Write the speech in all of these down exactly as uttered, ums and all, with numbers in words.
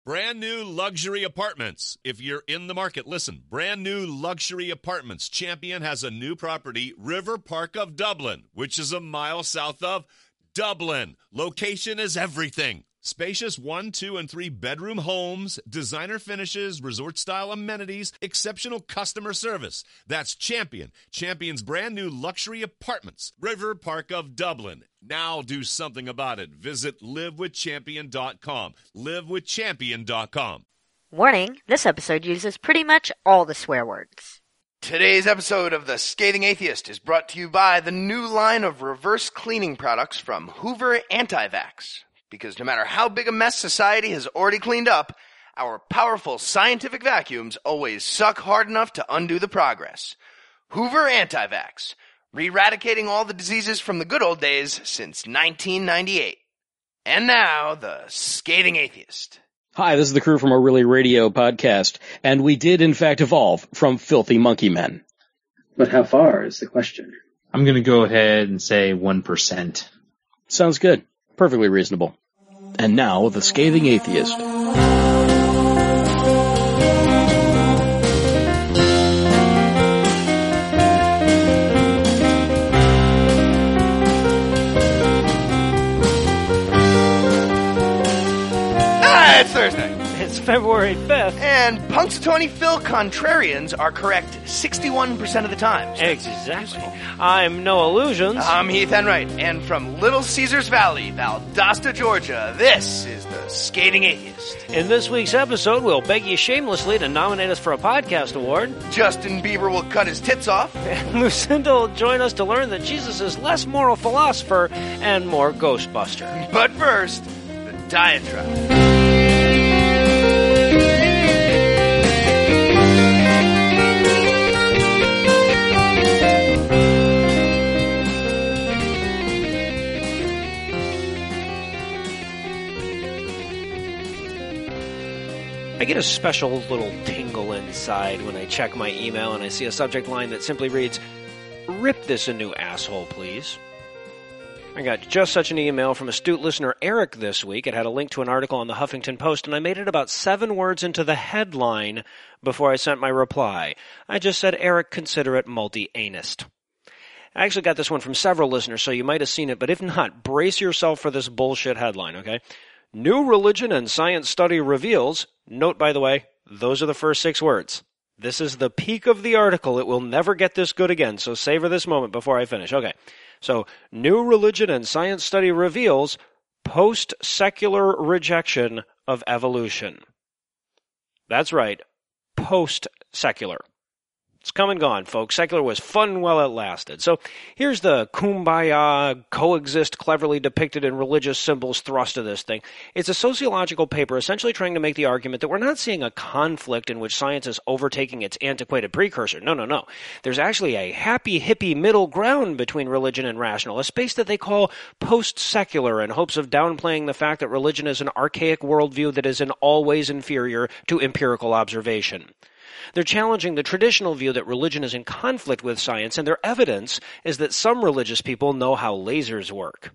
Brand new luxury apartments. If you're in the market, listen. Brand new luxury apartments. Champion has a new property, River Park of Dublin, which is a mile south of Dublin. Location is everything. Spacious one, two, and three bedroom homes, designer finishes, resort-style amenities, exceptional customer service. That's Champion. Champion's brand new luxury apartments, River Park of Dublin. Now do something about it. Visit live with champion dot com. live with champion dot com. Warning, this episode uses pretty much all the swear words. Today's episode of The Scathing Atheist is brought to you by the new line of reverse cleaning products from Hoover Anti-Vax. Because no matter how big a mess society has already cleaned up, our powerful scientific vacuums always suck hard enough to undo the progress. Hoover Anti-Vax, re-eradicating all the diseases from the good old days since nineteen ninety-eight. And now, The Scathing Atheist. Hi, this is the crew from our Really Radio podcast, and we did in fact evolve from filthy monkey men. But how far is the question? I'm going to go ahead and say one percent. Sounds good. Perfectly reasonable. And now, The Scathing Atheist. Ah, it's Thursday. It's February fifth. And Punxsutawney Phil contrarians are correct sixty-one percent of the time. So exactly. I'm No Illusions. I'm Heath Enright, and from Little Caesars Valley, Valdosta, Georgia, this is The Scathing Atheist. In this week's episode, we'll beg you shamelessly to nominate us for a podcast award. Justin Bieber will cut his tits off. And Lucinda will join us to learn that Jesus is less moral philosopher and more Ghostbuster. But first, the diatribe. I get a special little tingle inside when I check my email and I see a subject line that simply reads, "Rip this a new asshole, please." I got just such an email from astute listener Eric this week. It had a link to an article on the Huffington Post, and I made it about seven words into the headline before I sent my reply. I just said, "Eric, consider it multi-anist." I actually got this one from several listeners, so you might have seen it, but if not, brace yourself for this bullshit headline, okay? New religion and science study reveals, note by the way, those are the first six words. This is the peak of the article. It will never get this good again, so savor this moment before I finish. Okay, so new religion and science study reveals post-secular rejection of evolution. That's right, post-secular. It's come and gone, folks. Secular was fun while it lasted. So here's the kumbaya, coexist cleverly depicted in religious symbols thrust of this thing. It's a sociological paper essentially trying to make the argument that we're not seeing a conflict in which science is overtaking its antiquated precursor. No, no, no. There's actually a happy, hippie middle ground between religion and rational, a space that they call post-secular in hopes of downplaying the fact that religion is an archaic worldview that is in all ways inferior to empirical observation. They're challenging the traditional view that religion is in conflict with science, and their evidence is that some religious people know how lasers work.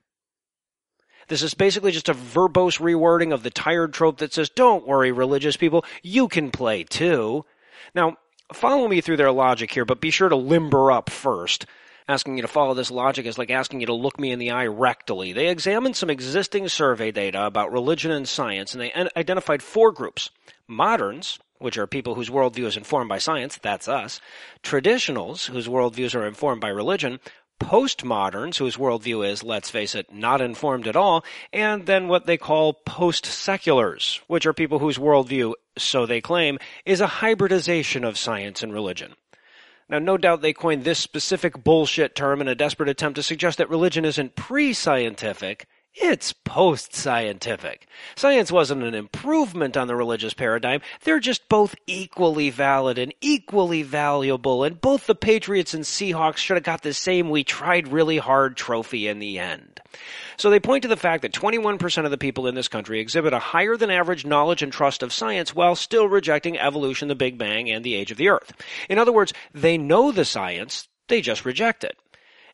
This is basically just a verbose rewording of the tired trope that says, don't worry, religious people, you can play too. Now, follow me through their logic here, but be sure to limber up first. Asking you to follow this logic is like asking you to look me in the eye rectally. They examined some existing survey data about religion and science, and they identified four groups. Moderns, which are people whose worldview is informed by science, that's us. Traditionals, whose worldviews are informed by religion. Postmoderns, whose worldview is, let's face it, not informed at all. And then what they call post-seculars, which are people whose worldview, so they claim, is a hybridization of science and religion. Now, no doubt they coined this specific bullshit term in a desperate attempt to suggest that religion isn't pre-scientific, it's post-scientific. Science wasn't an improvement on the religious paradigm. They're just both equally valid and equally valuable, and both the Patriots and Seahawks should have got the same "we tried really hard" trophy in the end. So they point to the fact that twenty-one percent of the people in this country exhibit a higher than average knowledge and trust of science while still rejecting evolution, the Big Bang, and the age of the Earth. In other words, they know the science, they just reject it.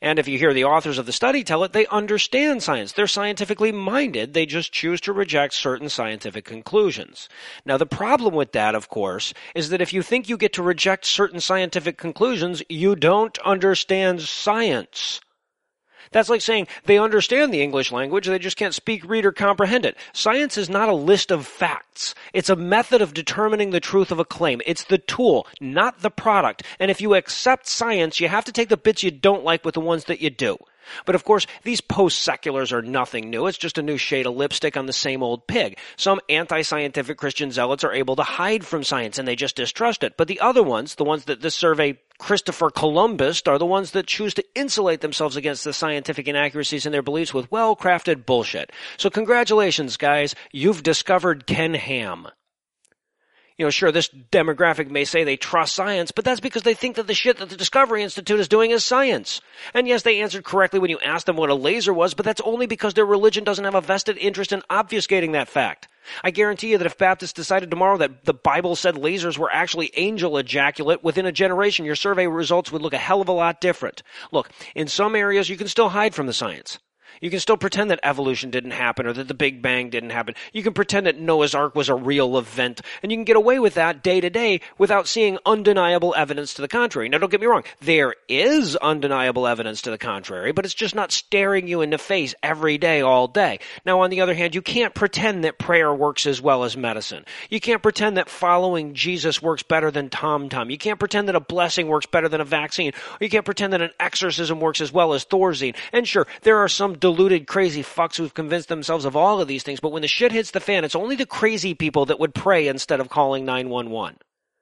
And if you hear the authors of the study tell it, they understand science. They're scientifically minded. They just choose to reject certain scientific conclusions. Now, the problem with that, of course, is that if you think you get to reject certain scientific conclusions, you don't understand science. That's like saying they understand the English language, they just can't speak, read, or comprehend it. Science is not a list of facts. It's a method of determining the truth of a claim. It's the tool, not the product. And if you accept science, you have to take the bits you don't like with the ones that you do. But of course, these post-seculars are nothing new. It's just a new shade of lipstick on the same old pig. Some anti-scientific Christian zealots are able to hide from science and they just distrust it. But the other ones, the ones that this survey Christopher Columbus, are the ones that choose to insulate themselves against the scientific inaccuracies in their beliefs with well-crafted bullshit. So congratulations, guys. You've discovered Ken Ham. You know, sure, this demographic may say they trust science, but that's because they think that the shit that the Discovery Institute is doing is science. And yes, they answered correctly when you asked them what a laser was, but that's only because their religion doesn't have a vested interest in obfuscating that fact. I guarantee you that if Baptists decided tomorrow that the Bible said lasers were actually angel ejaculate, within a generation your survey results would look a hell of a lot different. Look, in some areas you can still hide from the science. You can still pretend that evolution didn't happen or that the Big Bang didn't happen. You can pretend that Noah's Ark was a real event, and you can get away with that day to day without seeing undeniable evidence to the contrary. Now, don't get me wrong. There is undeniable evidence to the contrary, but it's just not staring you in the face every day, all day. Now, on the other hand, you can't pretend that prayer works as well as medicine. You can't pretend that following Jesus works better than TomTom. You can't pretend that a blessing works better than a vaccine. Or you can't pretend that an exorcism works as well as Thorazine. And sure, there are some deluded, crazy fucks who've convinced themselves of all of these things, but when the shit hits the fan, it's only the crazy people that would pray instead of calling nine one one.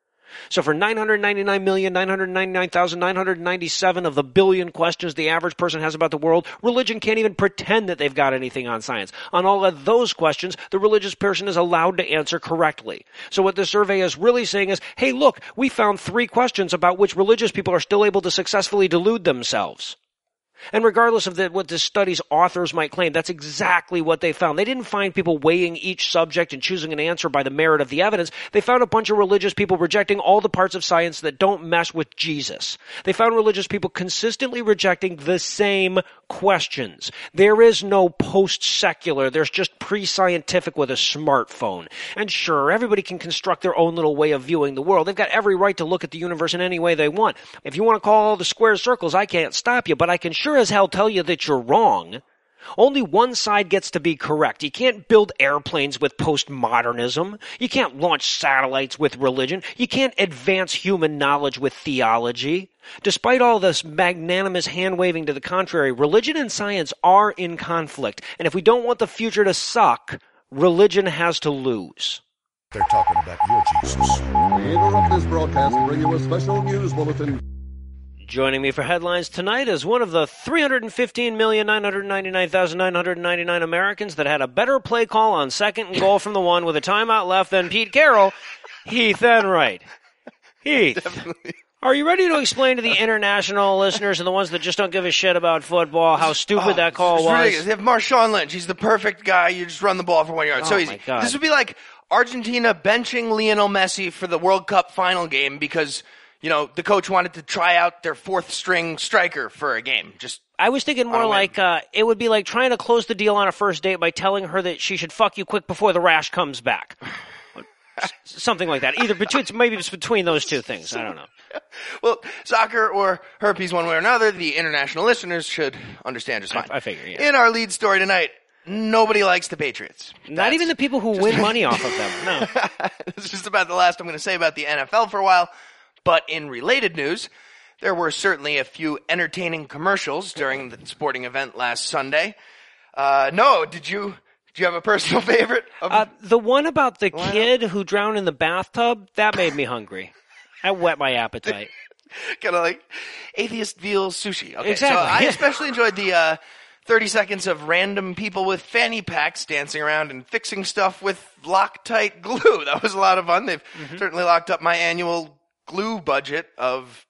So for nine hundred ninety-nine million, nine hundred ninety-nine thousand, nine hundred ninety-seven of the billion questions the average person has about the world, religion can't even pretend that they've got anything on science. On all of those questions, the religious person is allowed to answer correctly. So what the survey is really saying is, hey, look, we found three questions about which religious people are still able to successfully delude themselves. And regardless of the, what this study's authors might claim, that's exactly what they found. They didn't find people weighing each subject and choosing an answer by the merit of the evidence. They found a bunch of religious people rejecting all the parts of science that don't mesh with Jesus. They found religious people consistently rejecting the same questions. There is no post-secular. There's just pre-scientific with a smartphone. And sure, everybody can construct their own little way of viewing the world. They've got every right to look at the universe in any way they want. If you want to call all the squares circles, I can't stop you, but I can sure as hell tell you that you're wrong. Only one side gets to be correct. You can't build airplanes with postmodernism. You can't launch satellites with religion. You can't advance human knowledge with theology. Despite all this magnanimous hand-waving to the contrary, religion and science are in conflict. And if we don't want the future to suck, religion has to lose. They're talking about your Jesus. We interrupt this broadcast to bring you a special news bulletin. Joining me for headlines tonight is one of the three hundred fifteen million, nine hundred ninety-nine thousand, nine hundred ninety-nine Americans that had a better play call on second and goal from the one with a timeout left than Pete Carroll, Heath Enright. Heath, Definitely. Are you ready to explain to the international listeners and the ones that just don't give a shit about football how stupid oh, that call was? Ridiculous. They have Marshawn Lynch. He's the perfect guy. You just run the ball for one yard. Oh, so easy. This would be like Argentina benching Lionel Messi for the World Cup final game because, you know, the coach wanted to try out their fourth string striker for a game. Just I was thinking more like uh, it would be like trying to close the deal on a first date by telling her that she should fuck you quick before the rash comes back. Something like that. Either between, maybe it's between those two things. I don't know. Well, soccer or herpes one way or another, the international listeners should understand just fine. I, I figure, yeah. In our lead story tonight, nobody likes the Patriots. Not That's even the people who win money off of them. No. It's just about the last I'm going to say about the N F L for a while. But in related news, there were certainly a few entertaining commercials during the sporting event last Sunday. Uh, no, did you... Do you have a personal favorite? Of- uh, the one about the kid who drowned in the bathtub, that made me hungry. That whet my appetite. Kind of like atheist veal sushi. Okay, exactly. So I especially enjoyed the uh, thirty seconds of random people with fanny packs dancing around and fixing stuff with Loctite glue. That was a lot of fun. They've mm-hmm. certainly locked up my annual glue budget of...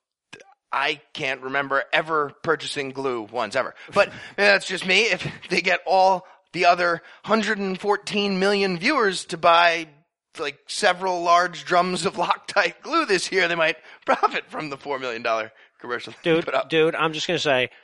I can't remember ever purchasing glue once ever. But that's just me. If they get all... the other one hundred fourteen million viewers to buy like several large drums of Loctite glue this year, they might profit from the four million dollars commercial. Dude, dude, I'm just going to say,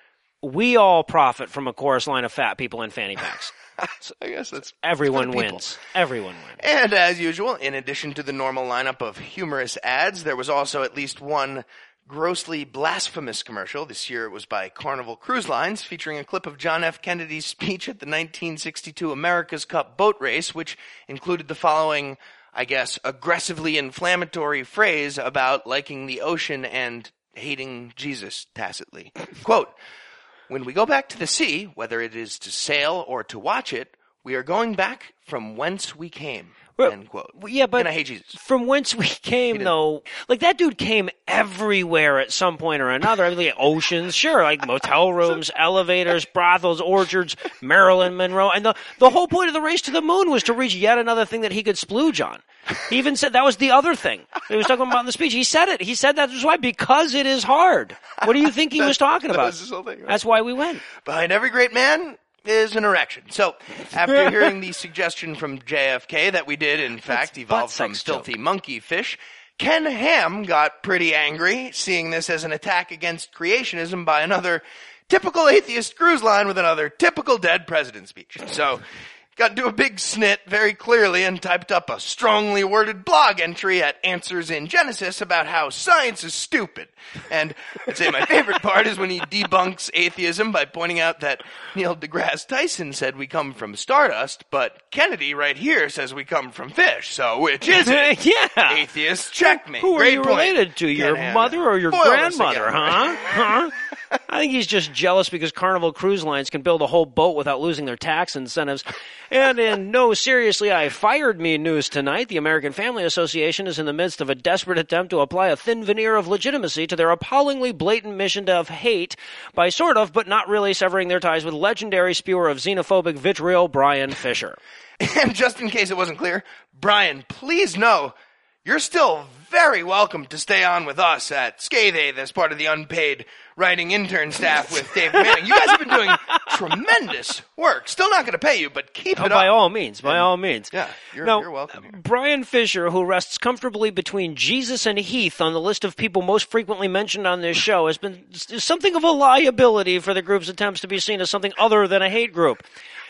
we all profit from a chorus line of fat people in fanny packs. So I guess that's Everyone for the people. wins. Everyone wins. And as usual, in addition to the normal lineup of humorous ads, there was also at least one grossly blasphemous commercial. This year it was by Carnival Cruise Lines, featuring a clip of John F. Kennedy's speech at the nineteen sixty-two America's Cup boat race, which included the following, I guess, aggressively inflammatory phrase about liking the ocean and hating Jesus tacitly. Quote, "When we go back to the sea, whether it is to sail or to watch it, we are going back from whence we came." Well, End quote. Yeah, but And I hate Jesus. from whence we came, though, like that dude came everywhere at some point or another. I mean, like oceans, sure, like motel rooms, elevators, brothels, orchards, Marilyn Monroe, and the the whole point of the race to the moon was to reach yet another thing that he could splooge on. He even said that was the other thing he was talking about in the speech. He said it. He said that was why, because it is hard. What do you think he was talking That about? was his whole thing, right? That's why we win. Behind every great man is an erection. So, after hearing the suggestion from J F K that we did, in fact, butt evolve from sex filthy joke. monkey fish, Ken Ham got pretty angry, seeing this as an attack against creationism by another typical atheist cruise line with another typical dead president speech. So, got into a big snit very clearly and typed up a strongly worded blog entry at Answers in Genesis about how science is stupid. And I'd say my favorite part is when he debunks atheism by pointing out that Neil deGrasse Tyson said we come from stardust, but Kennedy right here says we come from fish. So which is it? Yeah. Atheist, checkmate. Who are Great you point. related to? Your Ken Ham. mother or your Foil us grandmother, again, huh? right? Huh? I think he's just jealous because Carnival Cruise Lines can build a whole boat without losing their tax incentives. And in no seriously, I fired me news tonight, the American Family Association is in the midst of a desperate attempt to apply a thin veneer of legitimacy to their appallingly blatant mission of hate by sort of, but not really, severing their ties with legendary spewer of xenophobic vitriol, Brian Fisher. And just in case it wasn't clear, Brian, please know you're still very welcome to stay on with us at Scathe as part of the unpaid writing intern staff with Dave Manning. You guys have been doing tremendous work. Still not going to pay you, but keep Oh, it by up. all means, by And- all means. Yeah, you're, Now, you're welcome here. Brian Fisher, who rests comfortably between Jesus and Heath on the list of people most frequently mentioned on this show, has been something of a liability for the group's attempts to be seen as something other than a hate group.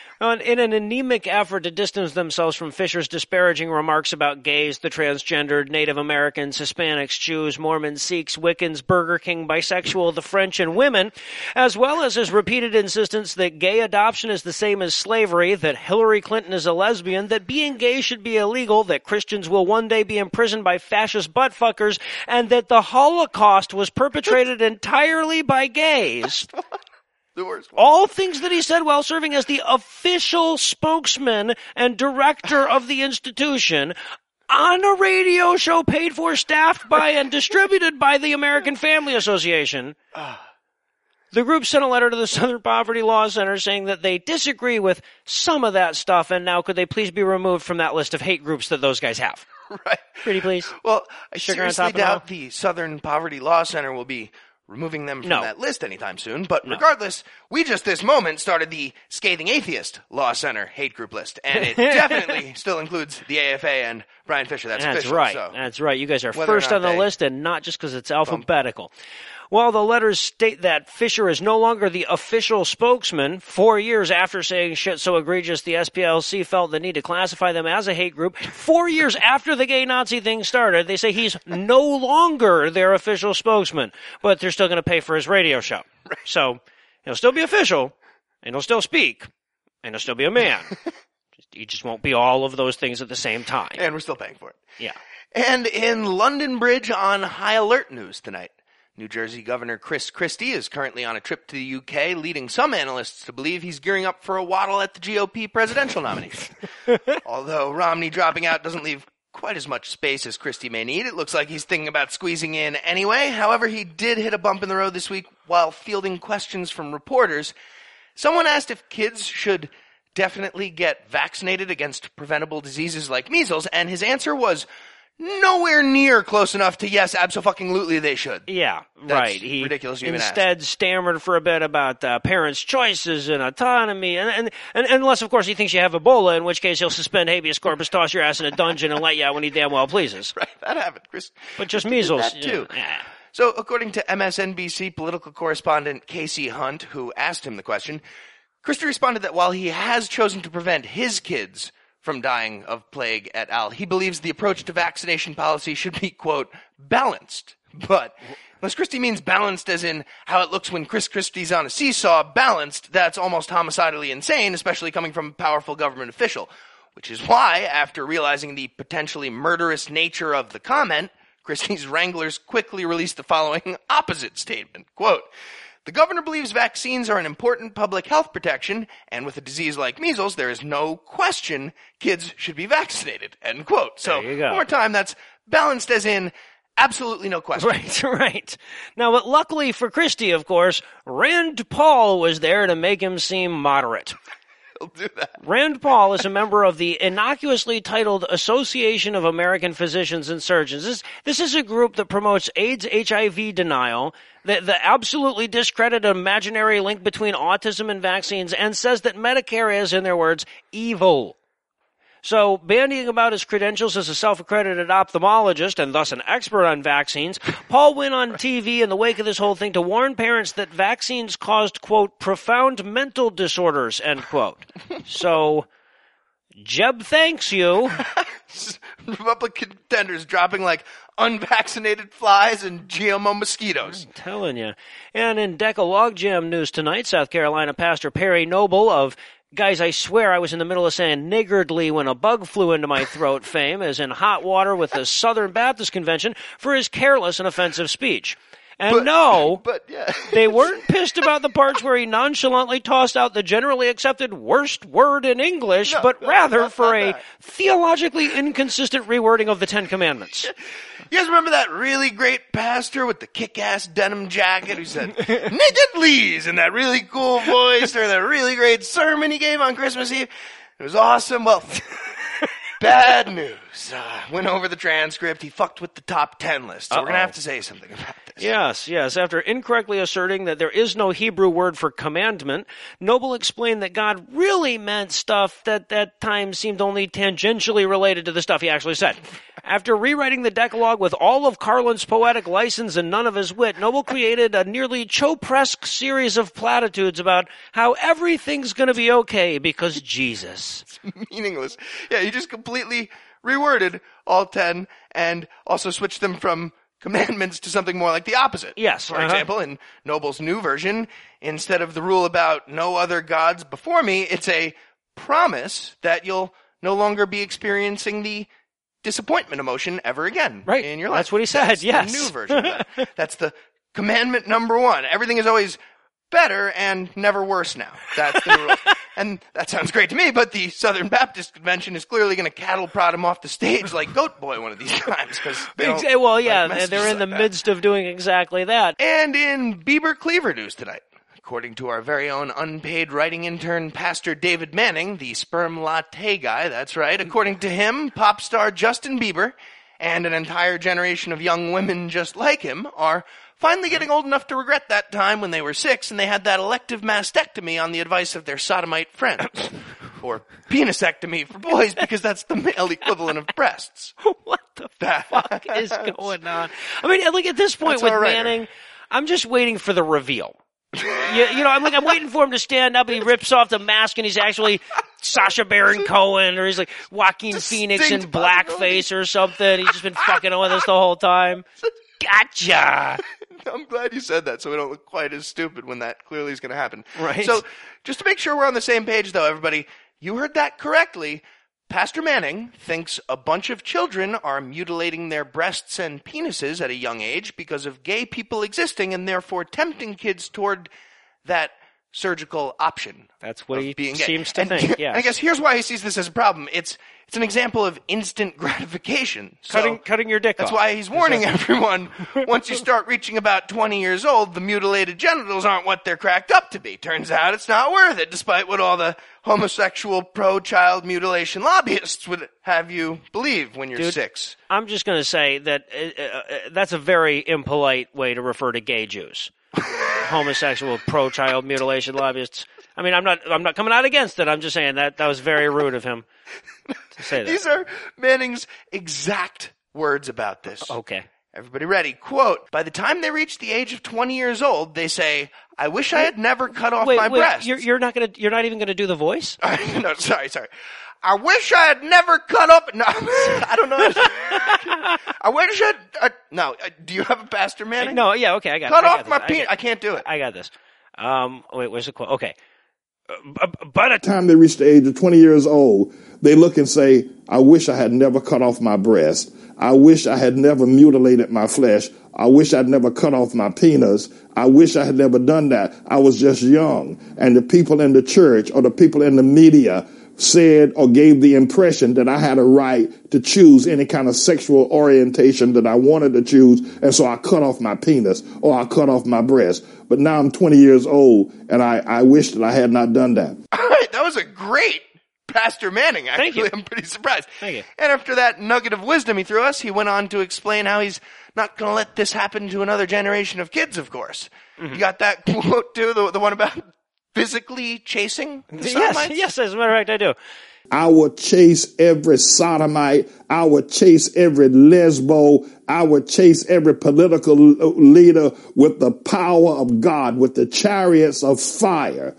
In an anemic effort to distance themselves from Fisher's disparaging remarks about gays, the transgendered, Native Americans, Hispanics, Jews, Mormons, Sikhs, Wiccans, Burger King, bisexual, the French, and women, as well as his repeated insistence that gay adoption is the same as slavery, that Hillary Clinton is a lesbian, that being gay should be illegal, that Christians will one day be imprisoned by fascist buttfuckers, and that the Holocaust was perpetrated entirely by gays. The worst one. All things that he said while serving as the official spokesman and director of the institution on a radio show paid for, staffed by, and distributed by the American Family Association. The group sent a letter to the Southern Poverty Law Center saying that they disagree with some of that stuff, and now could they please be removed from that list of hate groups that those guys have? Right. Pretty please. Well, I Sugar on seriously top of it all? doubt the Southern Poverty Law Center will be removing them from No. that list anytime soon. But No. regardless, we just this moment started the Scathing Atheist Law Center hate group list. And it definitely still includes the A F A and Brian Fisher. That's, That's official. right. So. That's right. You guys are Whether or first not on the they- list, and not just because it's alphabetical. While the letters state that Fisher is no longer the official spokesman, four years after saying shit so egregious the S P L C felt the need to classify them as a hate group, four years after the gay Nazi thing started, they say he's no longer their official spokesman, but they're still going to pay for his radio show. So he'll still be official, and he'll still speak, and he'll still be a man. He just won't be all of those things at the same time. And we're still paying for it. Yeah. And in London Bridge on high alert news tonight, New Jersey Governor Chris Christie is currently on a trip to the U K, leading some analysts to believe he's gearing up for a waddle at the G O P presidential nomination. Although Romney dropping out doesn't leave quite as much space as Christie may need, it looks like he's thinking about squeezing in anyway. However, he did hit a bump in the road this week while fielding questions from reporters. Someone asked if kids should definitely get vaccinated against preventable diseases like measles, and his answer was nowhere near close enough to yes, abso-fucking-lutely they should. Yeah, That's right. He ridiculous you even instead stammered for a bit about uh, parents' choices and autonomy, and, and, and unless, of course, he thinks you have Ebola, in which case he'll suspend habeas corpus, toss your ass in a dungeon, and let you out when he damn well pleases. Right, that happened, Chris. But just Christie did measles. that too. Yeah. So, according to M S N B C political correspondent Casey Hunt, who asked him the question, Christie responded that while he has chosen to prevent his kids from dying of plague et al., he believes the approach to vaccination policy should be, quote, balanced. But unless Christie means balanced as in how it looks when Chris Christie's on a seesaw, balanced, that's almost homicidally insane, especially coming from a powerful government official. Which is why, after realizing the potentially murderous nature of the comment, Christie's wranglers quickly released the following opposite statement. Quote, the governor believes vaccines are an important public health protection, and with a disease like measles, there is no question kids should be vaccinated. End quote. So, There you go. one more time, that's balanced as in absolutely no question. Right, right. Now, but luckily for Christie, of course, Rand Paul was there to make him seem moderate. He'll do that. Rand Paul is a member of the innocuously titled Association of American Physicians and Surgeons. This, this is a group that promotes AIDS H I V denial, the, the absolutely discredited imaginary link between autism and vaccines, and says that Medicare is, in their words, evil. So, bandying about his credentials as a self-accredited ophthalmologist and thus an expert on vaccines, Paul went on T V in the wake of this whole thing to warn parents that vaccines caused, quote, profound mental disorders, end quote. So, Jeb thanks you. Republican contenders dropping like unvaccinated flies and G M O mosquitoes. I'm telling you. And in Decalogue Jam news tonight, South Carolina Pastor Perry Noble of Guys, I swear I was in the middle of saying niggardly when a bug flew into my throat fame is in hot water with the Southern Baptist Convention for his careless and offensive speech. And But- no, But yeah. they weren't pissed about the parts where he nonchalantly tossed out the generally accepted worst word in English, No, but no, rather not- for not a that. theologically inconsistent rewording of the Ten Commandments. You guys remember that really great pastor with the kick-ass denim jacket who said, niggardlies, in that really cool voice, or that really great sermon he gave on Christmas Eve? It was awesome. Well, bad news. Uh, went over the transcript. He fucked with the top ten list. So we're going to Uh-oh. have to say something about this. Yes, yes. After incorrectly asserting that there is no Hebrew word for commandment, Noble explained that God really meant stuff that at times seemed only tangentially related to the stuff he actually said. After rewriting the Decalogue with all of Carlin's poetic license and none of his wit, Noble created a nearly Chopresque series of platitudes about how everything's going to be okay because Jesus. Meaningless. Yeah, he just completely reworded all ten and also switched them from commandments to something more like the opposite. Yes, For uh-huh. example, in Noble's new version, instead of the rule about no other gods before me, it's a promise that you'll no longer be experiencing the disappointment emotion ever again Right. in your life. That's what he said, That's yes. the new version of that. That's the commandment number one. Everything is always better and never worse now. That's the new rule. And that sounds great to me, but the Southern Baptist Convention is clearly going to cattle prod him off the stage like Goat Boy one of these times. Cause they don't Exa- Well, yeah, like messages they're in the like that. midst of doing exactly that. And in Bieber Cleaver news tonight, according to our very own unpaid writing intern, Pastor David Manning, the sperm latte guy, that's right, according to him, pop star Justin Bieber and an entire generation of young women just like him are finally getting old enough to regret that time when they were six and they had that elective mastectomy on the advice of their sodomite friends. Or penisectomy for boys, because that's the male equivalent of breasts. What the fuck is going on? I mean, like at this point That's with our writer. Manning, I'm just waiting for the reveal. you, you know, I'm like, I'm waiting for him to stand up and he rips off the mask and he's actually Sacha Baron Cohen or he's like Joaquin Phoenix in Distinct possibility. blackface or something. He's just been fucking with us the whole time. Gotcha. I'm glad you said that so we don't look quite as stupid when that clearly is going to happen. Right. So, just to make sure we're on the same page, though, everybody, you heard that correctly. Pastor Manning thinks a bunch of children are mutilating their breasts and penises at a young age because of gay people existing and therefore tempting kids toward that surgical option. That's what of he being gay. seems to and, think, and yes. I guess here's why he sees this as a problem. It's it's an example of instant gratification. So, Cutting, cutting your dick that's off. why he's warning everyone, once you start reaching about twenty years old, the mutilated genitals aren't what they're cracked up to be. Turns out it's not worth it, despite what all the homosexual pro-child mutilation lobbyists would have you believe when you're Dude, six. I'm just going to say that uh, uh, that's a very impolite way to refer to gay Jews. Homosexual pro-child mutilation lobbyists. I mean, I'm not I'm not coming out against it. I'm just saying that that was very rude of him to say that. These are Manning's exact words about this. Okay. Everybody ready? Quote, by the time they reach the age of twenty years old, they say, I wish I had never cut off wait, my wait, breasts. You're, you're not gonna. You're not even gonna do the voice. No, sorry, sorry. I wish I had never cut up. No, I don't know. I wish I'd. Uh, no, uh, do you have a Pastor Manning? No, yeah, okay, I got. Cut I got off my this. penis. I, I can't do it. I got this. Um, wait, where's the quote? Okay. Uh, by the time they reach the age of twenty years old, they look and say, I wish I had never cut off my breast. I wish I had never mutilated my flesh. I wish I'd never cut off my penis. I wish I had never done that. I was just young. And the people in the church or the people in the media said or gave the impression that I had a right to choose any kind of sexual orientation that I wanted to choose. And so I cut off my penis or I cut off my breast. But now I'm twenty years old and I, I wish that I had not done that. All right, that was a great Pastor Manning, actually. Thank you. I'm pretty surprised. Thank you. And after that nugget of wisdom he threw us, he went on to explain how he's not going to let this happen to another generation of kids, of course. Mm-hmm. You got that quote, too, the, the one about physically chasing the yes, sodomites? yes, as a matter of fact, I do. I would chase every sodomite. I would chase every lesbo. I would chase every political leader with the power of God, with the chariots of fire.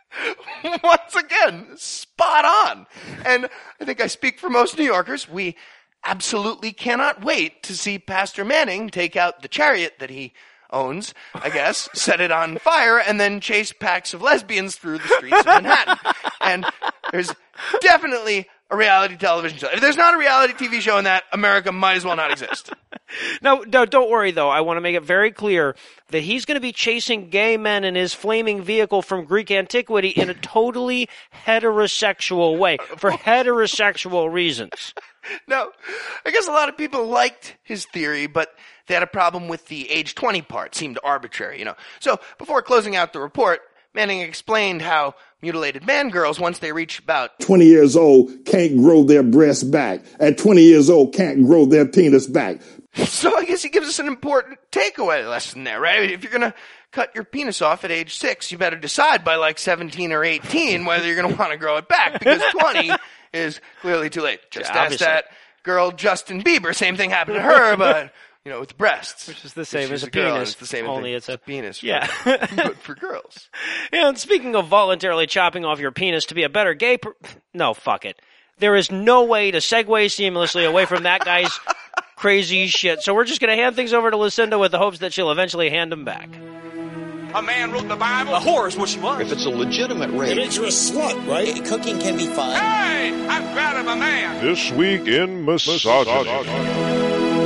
Once again, spot on. And I think I speak for most New Yorkers. We absolutely cannot wait to see Pastor Manning take out the chariot that he owns, I guess, set it on fire, and then chase packs of lesbians through the streets of Manhattan. And there's definitely a reality television show. If there's not a reality T V show in that, America might as well not exist. No, no, don't worry, though. I want to make it very clear that he's going to be chasing gay men in his flaming vehicle from Greek antiquity in a totally heterosexual way, for heterosexual reasons. No, I guess a lot of people liked his theory, but they had a problem with the age twenty part. Seemed arbitrary, you know. So before closing out the report, Manning explained how mutilated man girls, once they reach about twenty years old, can't grow their breasts back. At twenty years old, can't grow their penis back. So I guess he gives us an important takeaway lesson there, right? If you're going to cut your penis off at age six, you better decide by like seventeen or eighteen whether you're going to want to grow it back, because twenty is clearly too late. Just Yeah, ask obviously. that girl Justin Bieber. Same thing happened to her, but, you know, with breasts. Which is the same She's as a girl, and penis, It's the same only thing. it's a- penis. For, Yeah. but for girls. And speaking of voluntarily chopping off your penis to be a better gay per- no, fuck it. There is no way to segue seamlessly away from that guy's crazy shit. So we're just going to hand things over to Lucinda with the hopes that she'll eventually hand them back. A man wrote the Bible. A whore is what she was. If it's a legitimate rape. It means you're a slut, right? Cooking can be fun. Hey, I'm proud of a man. This week in misogyny.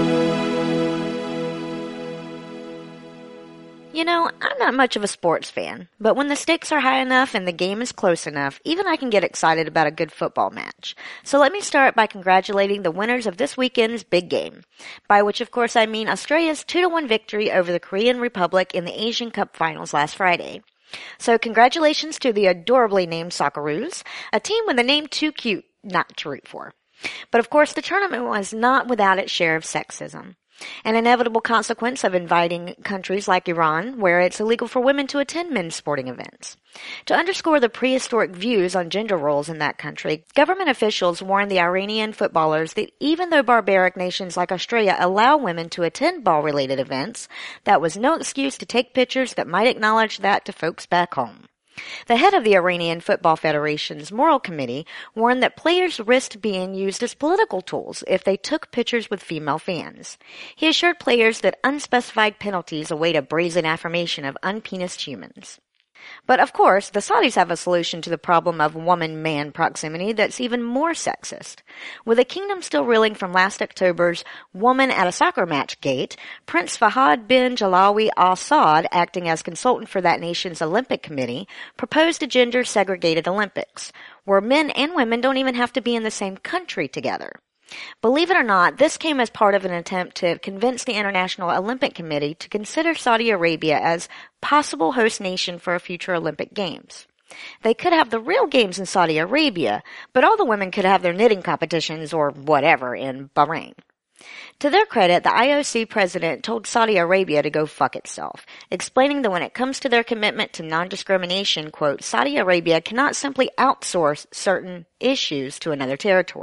You know, I'm not much of a sports fan, but when the stakes are high enough and the game is close enough, even I can get excited about a good football match. So let me start by congratulating the winners of this weekend's big game, by which of course I mean Australia's two to one victory over the Korean Republic in the Asian Cup finals last Friday. So congratulations to the adorably named Socceroos, a team with a name too cute not to root for. But of course the tournament was not without its share of sexism. An inevitable consequence of inviting countries like Iran, where it's illegal for women to attend men's sporting events. To underscore the prehistoric views on gender roles in that country, government officials warned the Iranian footballers that even though barbaric nations like Australia allow women to attend ball-related events, that was no excuse to take pictures that might acknowledge that to folks back home. The head of the Iranian Football Federation's Moral Committee warned that players risked being used as political tools if they took pictures with female fans. He assured players that unspecified penalties await a brazen affirmation of unpenised humans. But of course, the Saudis have a solution to the problem of woman-man proximity that's even more sexist. With the kingdom still reeling from last October's woman at a soccer match gate, Prince Fahad bin Jalawi Al Saud, acting as consultant for that nation's Olympic Committee, proposed a gender-segregated Olympics, where men and women don't even have to be in the same country together. Believe it or not, this came as part of an attempt to convince the International Olympic Committee to consider Saudi Arabia as possible host nation for a future Olympic Games. They could have the real games in Saudi Arabia, but all the women could have their knitting competitions or whatever in Bahrain. To their credit, the I O C president told Saudi Arabia to go fuck itself, explaining that when it comes to their commitment to non-discrimination, quote, Saudi Arabia cannot simply outsource certain issues to another territory.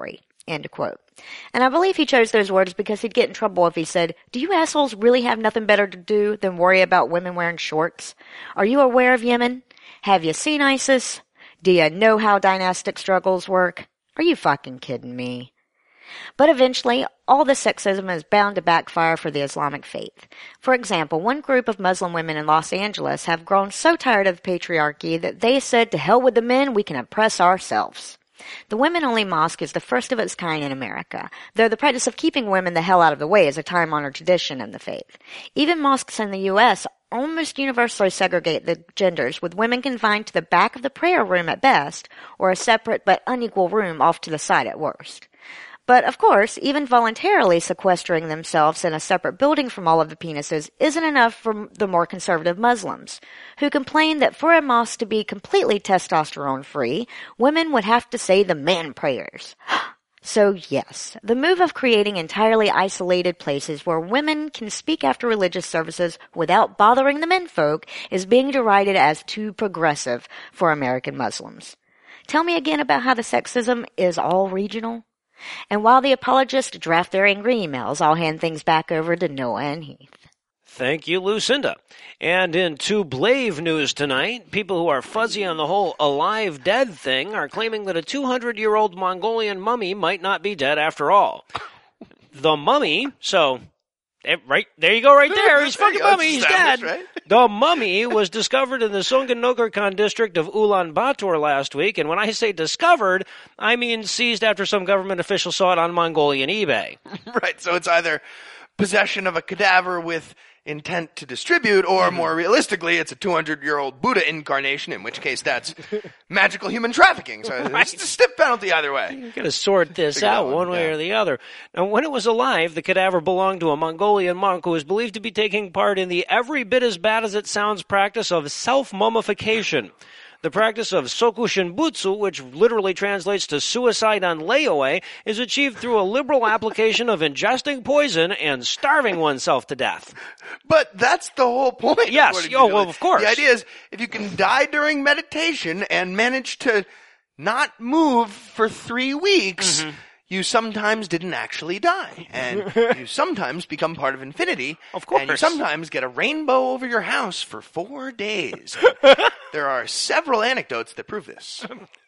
End quote. And I believe he chose those words because he'd get in trouble if he said, do you assholes really have nothing better to do than worry about women wearing shorts? Are you aware of Yemen? Have you seen ISIS? Do you know how dynastic struggles work? Are you fucking kidding me? But eventually, all the sexism is bound to backfire for the Islamic faith. For example, one group of Muslim women in Los Angeles have grown so tired of the patriarchy that they said, to hell with the men, we can oppress ourselves. The women-only mosque is the first of its kind in America, though the practice of keeping women the hell out of the way is a time-honored tradition in the faith. Even mosques in the U S almost universally segregate the genders, with women confined to the back of the prayer room at best, or a separate but unequal room off to the side at worst. But, of course, even voluntarily sequestering themselves in a separate building from all of the penises isn't enough for the more conservative Muslims, who complain that for a mosque to be completely testosterone-free, women would have to say the man prayers. So, yes, the move of creating entirely isolated places where women can speak after religious services without bothering the menfolk is being derided as too progressive for American Muslims. Tell me again about how the sexism is all regional? And while the apologists draft their angry emails, I'll hand things back over to Noah and Heath. Thank you, Lucinda. And in two Blave news tonight, people who are fuzzy on the whole alive-dead thing are claiming that a two hundred year old Mongolian mummy might not be dead after all. The mummy, so... Right, there you go right there. He's fucking mummy. He's dead. Right? The mummy was discovered in the Sunganogorkhan district of Ulaanbaatar last week. And when I say discovered, I mean seized after some government official saw it on Mongolian eBay. Right. So it's either possession of a cadaver with intent to distribute, or more realistically, it's a two hundred year old Buddha incarnation, in which case that's magical human trafficking. So right. It's a stiff penalty either way. You've got to sort this Figure out one, one way yeah. or the other. Now, when it was alive, the cadaver belonged to a Mongolian monk who was believed to be taking part in the every bit as bad as it sounds practice of self-mummification. The practice of sokushinbutsu, which literally translates to suicide on layaway, is achieved through a liberal application of ingesting poison and starving oneself to death. But that's the whole point. Yes. Oh, well, of course. The idea is if you can die during meditation and manage to not move for three weeks, mm-hmm. you sometimes didn't actually die. And you sometimes become part of infinity. Of course. And you sometimes get a rainbow over your house for four days. There are several anecdotes that prove this.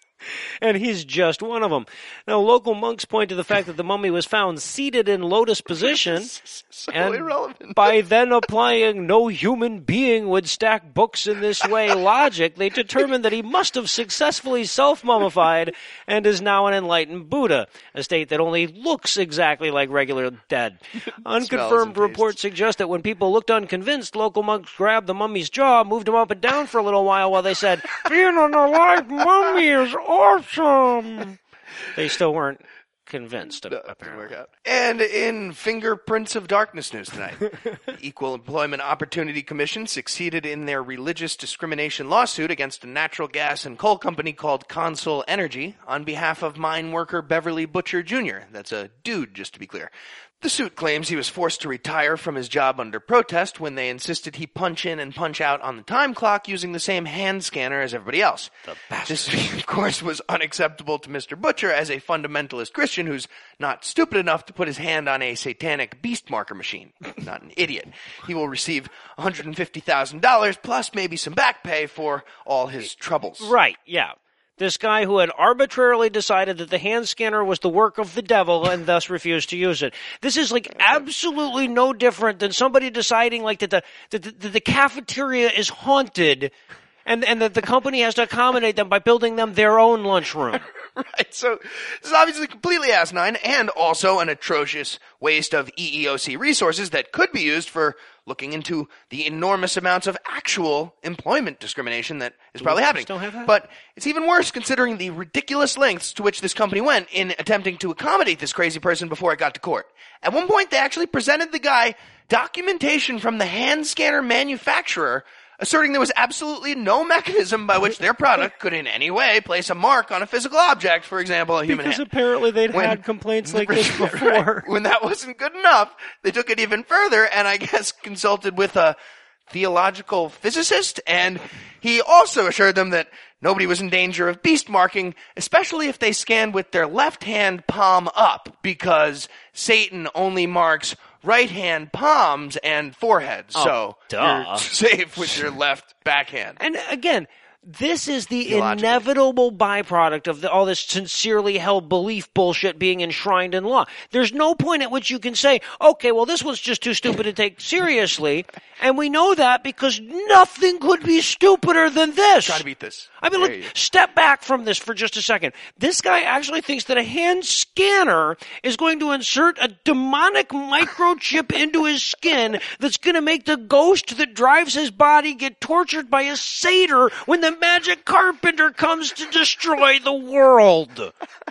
And he's just one of them. Now, local monks point to the fact that the mummy was found seated in lotus position, so and irrelevant. By then applying no human being would stack books in this way logic, they determined that he must have successfully self-mummified and is now an enlightened Buddha, a state that only looks exactly like regular dead. Unconfirmed reports suggest that when people looked unconvinced, local monks grabbed the mummy's jaw, moved him up and down for a little while while they said, "Being an alive mummy is awesome." They still weren't convinced, no, apparently. And in Fingerprints of Darkness news tonight, the Equal Employment Opportunity Commission succeeded in their religious discrimination lawsuit against a natural gas and coal company called Consul Energy on behalf of mine worker Beverly Butcher Junior That's a dude, just to be clear. The suit claims he was forced to retire from his job under protest when they insisted he punch in and punch out on the time clock using the same hand scanner as everybody else. The bastard. This, of course, was unacceptable to Mister Butcher as a fundamentalist Christian who's not stupid enough to put his hand on a satanic beast marker machine. Not an idiot. He will receive one hundred fifty thousand dollars plus maybe some back pay for all his troubles. Right, yeah. This guy who had arbitrarily decided that the hand scanner was the work of the devil and thus refused to use it. This is like absolutely no different than somebody deciding like that the, that the, that the cafeteria is haunted and, and that the company has to accommodate them by building them their own lunchroom. Right, so this is obviously completely asinine and also an atrocious waste of E E O C resources that could be used for looking into the enormous amounts of actual employment discrimination that is probably happening. Still have that? But it's even worse considering the ridiculous lengths to which this company went in attempting to accommodate this crazy person before it got to court. At one point, they actually presented the guy documentation from the hand scanner manufacturer asserting there was absolutely no mechanism by which their product could in any way place a mark on a physical object, for example, a human because hand. Because apparently they'd when, had complaints like this before. Right, when that wasn't good enough, they took it even further and I guess consulted with a theological physicist, and he also assured them that nobody was in danger of beast marking, especially if they scanned with their left hand palm up, because Satan only marks right hand palms and foreheads. Oh, so duh. you're safe with your left backhand. And again, this is the Theologically. inevitable byproduct of the, all this sincerely held belief bullshit being enshrined in law. There's no point at which you can say, okay, well, this was just too stupid to take seriously, and we know that because nothing could be stupider than this. Try to beat this. I mean, There look, you go. step back from this for just a second. This guy actually thinks that a hand scanner is going to insert a demonic microchip into his skin that's going to make the ghost that drives his body get tortured by a satyr when the magic carpenter comes to destroy the world.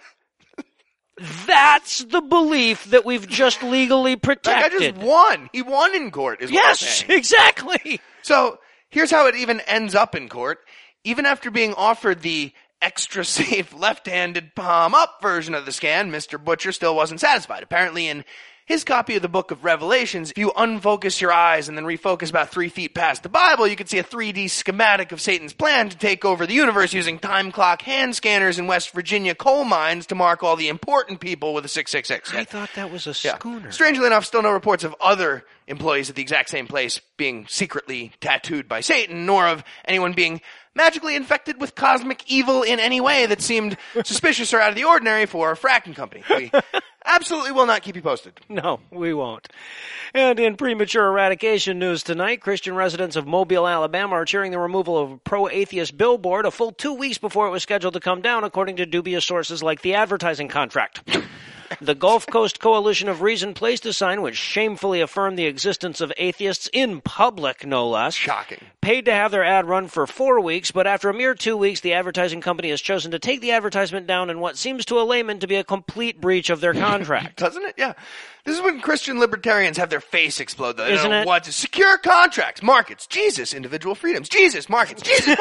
That's the belief that we've just legally That guy protected. just won. He won in court, is what I'm Yes, saying. exactly. So here's how it even ends up in court. Even after being offered the extra safe left-handed palm up version of the scan, Mister Butcher still wasn't satisfied. Apparently in his copy of the Book of Revelations, if you unfocus your eyes and then refocus about three feet past the Bible, you can see a three D schematic of Satan's plan to take over the universe using time clock hand scanners in West Virginia coal mines to mark all the important people with a six six six. I thought that was a Yeah. schooner. Strangely enough, still no reports of other employees at the exact same place being secretly tattooed by Satan, nor of anyone being magically infected with cosmic evil in any way that seemed suspicious or out of the ordinary for a fracking company. We absolutely will not keep you posted. No, we won't. And in premature eradication news tonight, Christian residents of Mobile, Alabama are cheering the removal of a pro-atheist billboard a full two weeks before it was scheduled to come down, according to dubious sources like the advertising contract. The Gulf Coast Coalition of Reason placed a sign which shamefully affirmed the existence of atheists in public, no less. Shocking. Paid to have their ad run for four weeks, but after a mere two weeks, the advertising company has chosen to take the advertisement down in what seems to a layman to be a complete breach of their contract. Doesn't it? Yeah. This is when Christian libertarians have their face explode, though. They Isn't don't know it? what to secure contracts, markets, Jesus, individual freedoms, Jesus, markets, Jesus,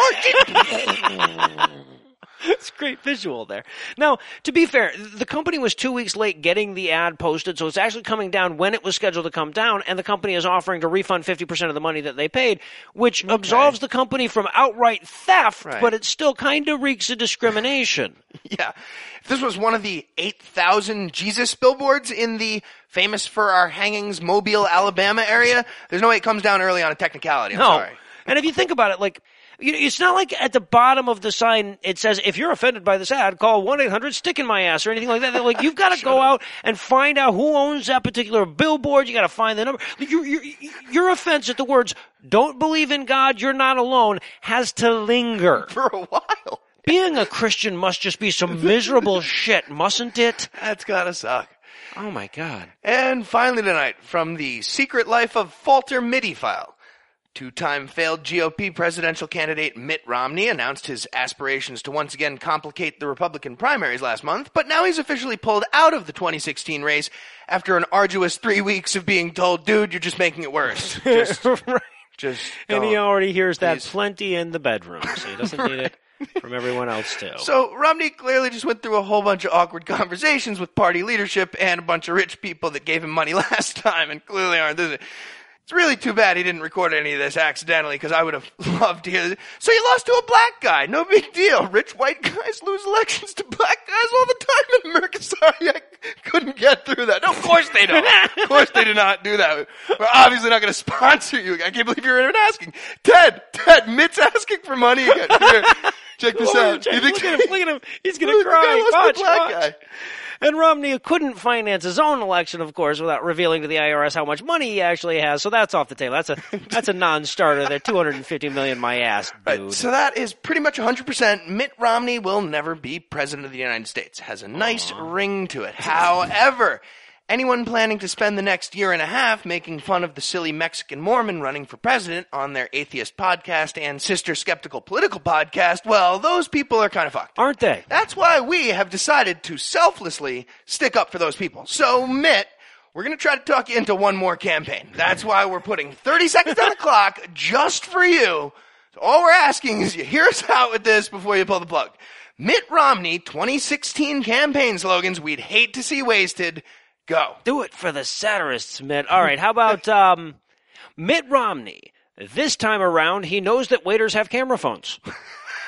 markets. It's a great visual there. Now, to be fair, the company was two weeks late getting the ad posted, so it's actually coming down when it was scheduled to come down, and the company is offering to refund fifty percent of the money that they paid, which absolves the company from outright theft, Right. but it still kind of reeks of discrimination. Yeah. If this was one of the eight thousand Jesus billboards in the famous for our hangings Mobile, Alabama area, there's no way it comes down early on a technicality. I'm no. sorry. And if you think about it, like, you know, it's not like at the bottom of the sign it says, if you're offended by this ad, call one eight hundred stick in my ass or anything like that. They're like, you've got to go out and find out who owns that particular billboard. You got to find the number. Your, your, your offense at the words, don't believe in God, you're not alone, has to linger. For a while. Being a Christian must just be some miserable shit, mustn't it? That's gotta suck. Oh my God. And finally tonight, from the Secret Life of Falter MIDI file. Two-time failed G O P presidential candidate Mitt Romney announced his aspirations to once again complicate the Republican primaries last month, but now he's officially pulled out of the twenty sixteen race after an arduous three weeks of being told, dude, you're just making it worse. Just, right. just And he don't. already hears that Please. plenty in the bedroom, so he doesn't need it from everyone else too. So Romney clearly just went through a whole bunch of awkward conversations with party leadership and a bunch of rich people that gave him money last time and clearly aren't this. It's really too bad he didn't record any of this accidentally, because I would have loved to hear this. So you lost to a black guy. No big deal. Rich white guys lose elections to black guys all the time in America. Sorry, I couldn't get through that. No, of course they don't. Of course they do not do that. We're obviously not going to sponsor you. I can't believe you're even asking. Ted, Ted, Mitt's asking for money again. Here, check this Oh, out. check- You think- look at him, look at him. He's going to Look, the guy cry. lost to a Watch, black watch. guy. And Romney couldn't finance his own election, of course, without revealing to the I R S how much money he actually has. So that's off the table. That's a that's a non-starter. That two hundred fifty million dollars, my ass, dude. Right, so that is pretty much one hundred percent. Mitt Romney will never be president of the United States. Has a nice ring to it. However, anyone planning to spend the next year and a half making fun of the silly Mexican Mormon running for president on their atheist podcast and sister skeptical political podcast, well, those people are kind of fucked. Aren't they? That's why we have decided to selflessly stick up for those people. So, Mitt, we're going to try to talk you into one more campaign. That's why we're putting thirty seconds on the clock just for you. So all we're asking is you hear us out with this before you pull the plug. Mitt Romney twenty sixteen campaign slogans we'd hate to see wasted. Go. Do it for the satirists, Mitt. All right, how about um, Mitt Romney? This time around, he knows that waiters have camera phones.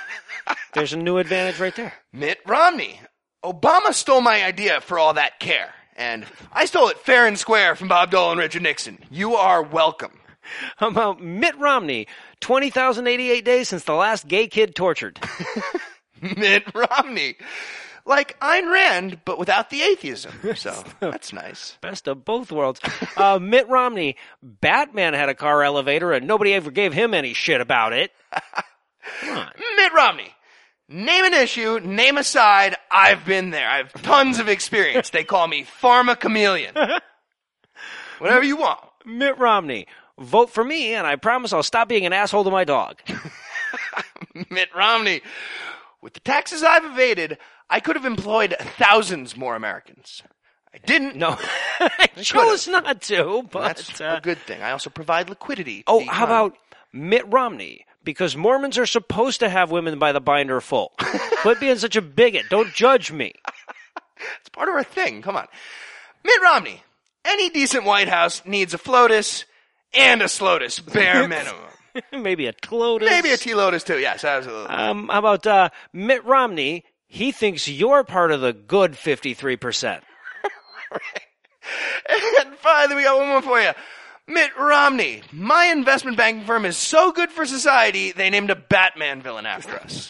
There's a new advantage right there. Mitt Romney. Obama stole my idea for all that care, and I stole it fair and square from Bob Dole and Richard Nixon. You are welcome. How about Mitt Romney? twenty thousand eighty-eight days since the last gay kid tortured. Mitt Romney. Like Ayn Rand, but without the atheism. So, that's nice. Best of both worlds. Uh, Mitt Romney. Batman had a car elevator, and nobody ever gave him any shit about it. Come on. Mitt Romney. Name an issue, name a side, I've been there. I have tons of experience. They call me Pharma Chameleon. Whatever you want. Mitt Romney. Vote for me, and I promise I'll stop being an asshole to my dog. Mitt Romney. With the taxes I've evaded, I could have employed thousands more Americans. I didn't. No, I chose not to, but... That's uh, a good thing. I also provide liquidity. Oh, how about Mitt Romney? Because Mormons are supposed to have women by the binder full. Quit being such a bigot. Don't judge me. It's part of our thing. Come on. Mitt Romney. Any decent White House needs a FLOTUS and a SLOTUS, bare minimum. Maybe a TLOTUS. Maybe a T-Lotus, too. Yes, absolutely. Um, how about uh, Mitt Romney? He thinks you're part of the good fifty-three percent. Right. And finally, we got one more for you. Mitt Romney. My investment banking firm is so good for society, they named a Batman villain after us.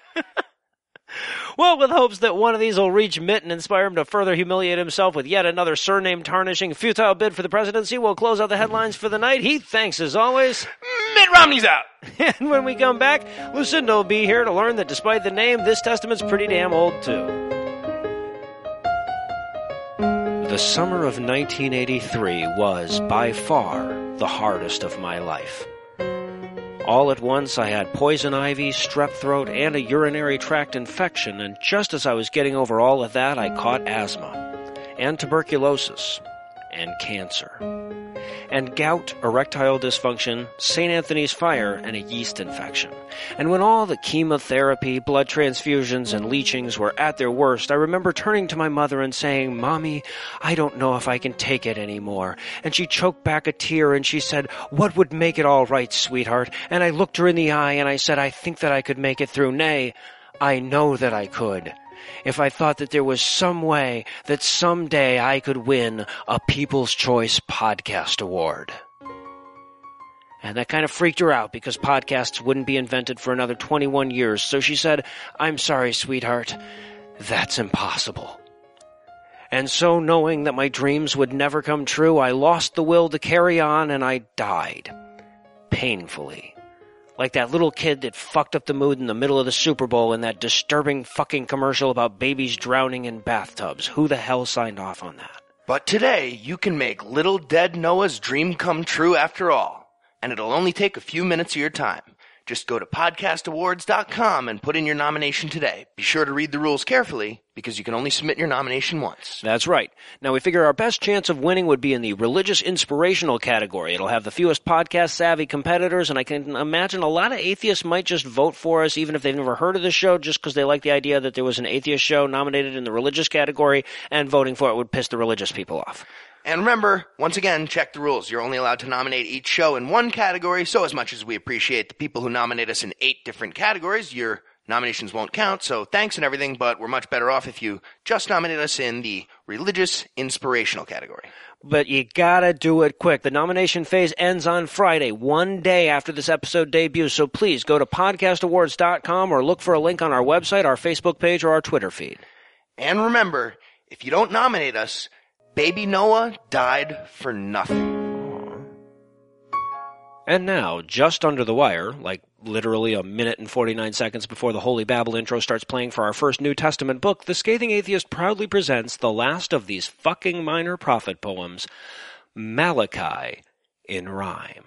Well, with hopes that one of these will reach Mitt and inspire him to further humiliate himself with yet another surname-tarnishing, futile bid for the presidency, we'll close out the headlines for the night. Heath, thanks as always. Mitt Romney's out. And when we come back, Lucinda will be here to learn that despite the name, this testament's pretty damn old, too. The summer of nineteen eighty-three was, by far, the hardest of my life. All at once, I had poison ivy, strep throat, and a urinary tract infection, and just as I was getting over all of that, I caught asthma, and tuberculosis, and cancer, and gout, erectile dysfunction, Saint Anthony's fire, and a yeast infection. And when all the chemotherapy, blood transfusions, and leachings were at their worst, I remember turning to my mother and saying, "Mommy, I don't know if I can take it anymore." And she choked back a tear and she said, "What would make it all right, sweetheart?" And I looked her in the eye and I said, "I think that I could make it through. Nay, I know that I could. If I thought that there was some way that someday I could win a People's Choice Podcast Award." And that kind of freaked her out because podcasts wouldn't be invented for another twenty-one years. So she said, "I'm sorry, sweetheart. That's impossible." And so, knowing that my dreams would never come true, I lost the will to carry on and I died. Painfully. Like that little kid that fucked up the mood in the middle of the Super Bowl in that disturbing fucking commercial about babies drowning in bathtubs. Who the hell signed off on that? But today, you can make little dead Noah's dream come true after all. And it'll only take a few minutes of your time. Just go to podcast awards dot com and put in your nomination today. Be sure to read the rules carefully, because you can only submit your nomination once. That's right. Now, we figure our best chance of winning would be in the religious inspirational category. It'll have the fewest podcast-savvy competitors, and I can imagine a lot of atheists might just vote for us, even if they've never heard of the show, just because they like the idea that there was an atheist show nominated in the religious category, and voting for it would piss the religious people off. And remember, once again, check the rules. You're only allowed to nominate each show in one category, so as much as we appreciate the people who nominate us in eight different categories, your nominations won't count, so thanks and everything, but we're much better off if you just nominate us in the religious inspirational category. But you gotta do it quick. The nomination phase ends on Friday, one day after this episode debuts, so please go to podcast awards dot com or look for a link on our website, our Facebook page, or our Twitter feed. And remember, if you don't nominate us, Baby Noah died for nothing. And now, just under the wire, like literally a minute and forty-nine seconds before the Holy Babble intro starts playing for our first New Testament book, the Scathing Atheist proudly presents the last of these fucking minor prophet poems, Malachi in Rhyme.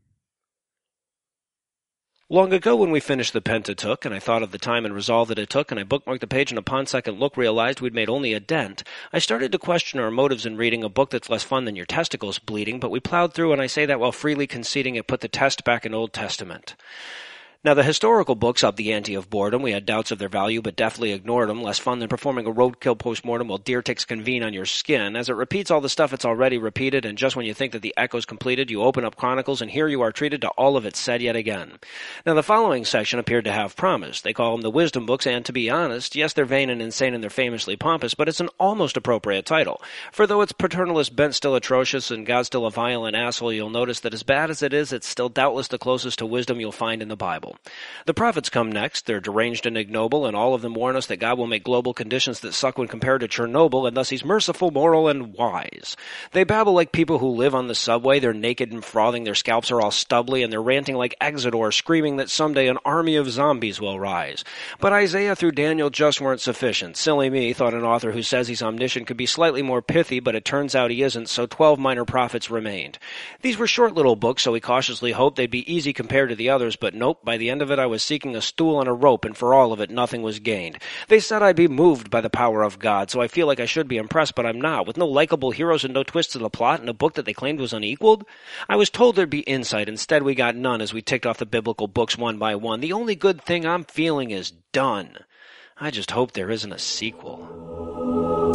Long ago when we finished the Pentateuch, and I thought of the time and resolve that it took, and I bookmarked the page and upon second look realized we'd made only a dent, I started to question our motives in reading a book that's less fun than your testicles bleeding, but we plowed through, and I say that while freely conceding it put the test back in Old Testament. Now, the historical books up the ante of boredom. We had doubts of their value, but definitely ignored them. Less fun than performing a roadkill postmortem while deer ticks convene on your skin. As it repeats all the stuff it's already repeated, and just when you think that the echo's completed, you open up Chronicles, and here you are treated to all of it said yet again. Now, the following section appeared to have promise. They call them the wisdom books, and to be honest, yes, they're vain and insane and they're famously pompous, but it's an almost appropriate title. For though its paternalist bent still atrocious and God's still a violent asshole, you'll notice that as bad as it is, it's still doubtless the closest to wisdom you'll find in the Bible. The prophets come next. They're deranged and ignoble, and all of them warn us that God will make global conditions that suck when compared to Chernobyl, and thus he's merciful, moral, and wise. They babble like people who live on the subway. They're naked and frothing. Their scalps are all stubbly, and they're ranting like Exodore, screaming that someday an army of zombies will rise. But Isaiah through Daniel just weren't sufficient. Silly me, thought an author who says he's omniscient could be slightly more pithy, but it turns out he isn't, so twelve minor prophets remained. These were short little books, so we cautiously hoped they'd be easy compared to the others, but nope, by the end of it I was seeking a stool and a rope, and for all of it nothing was gained. They said I'd be moved by the power of God, so I feel like I should be impressed, but I'm not. With no likable heroes and no twists to the plot, and a book that they claimed was unequaled? I was told there'd be insight, instead we got none as we ticked off the biblical books one by one. The only good thing I'm feeling is done. I just hope there isn't a sequel.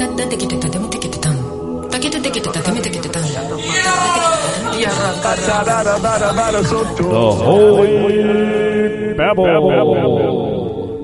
The Holy Babble.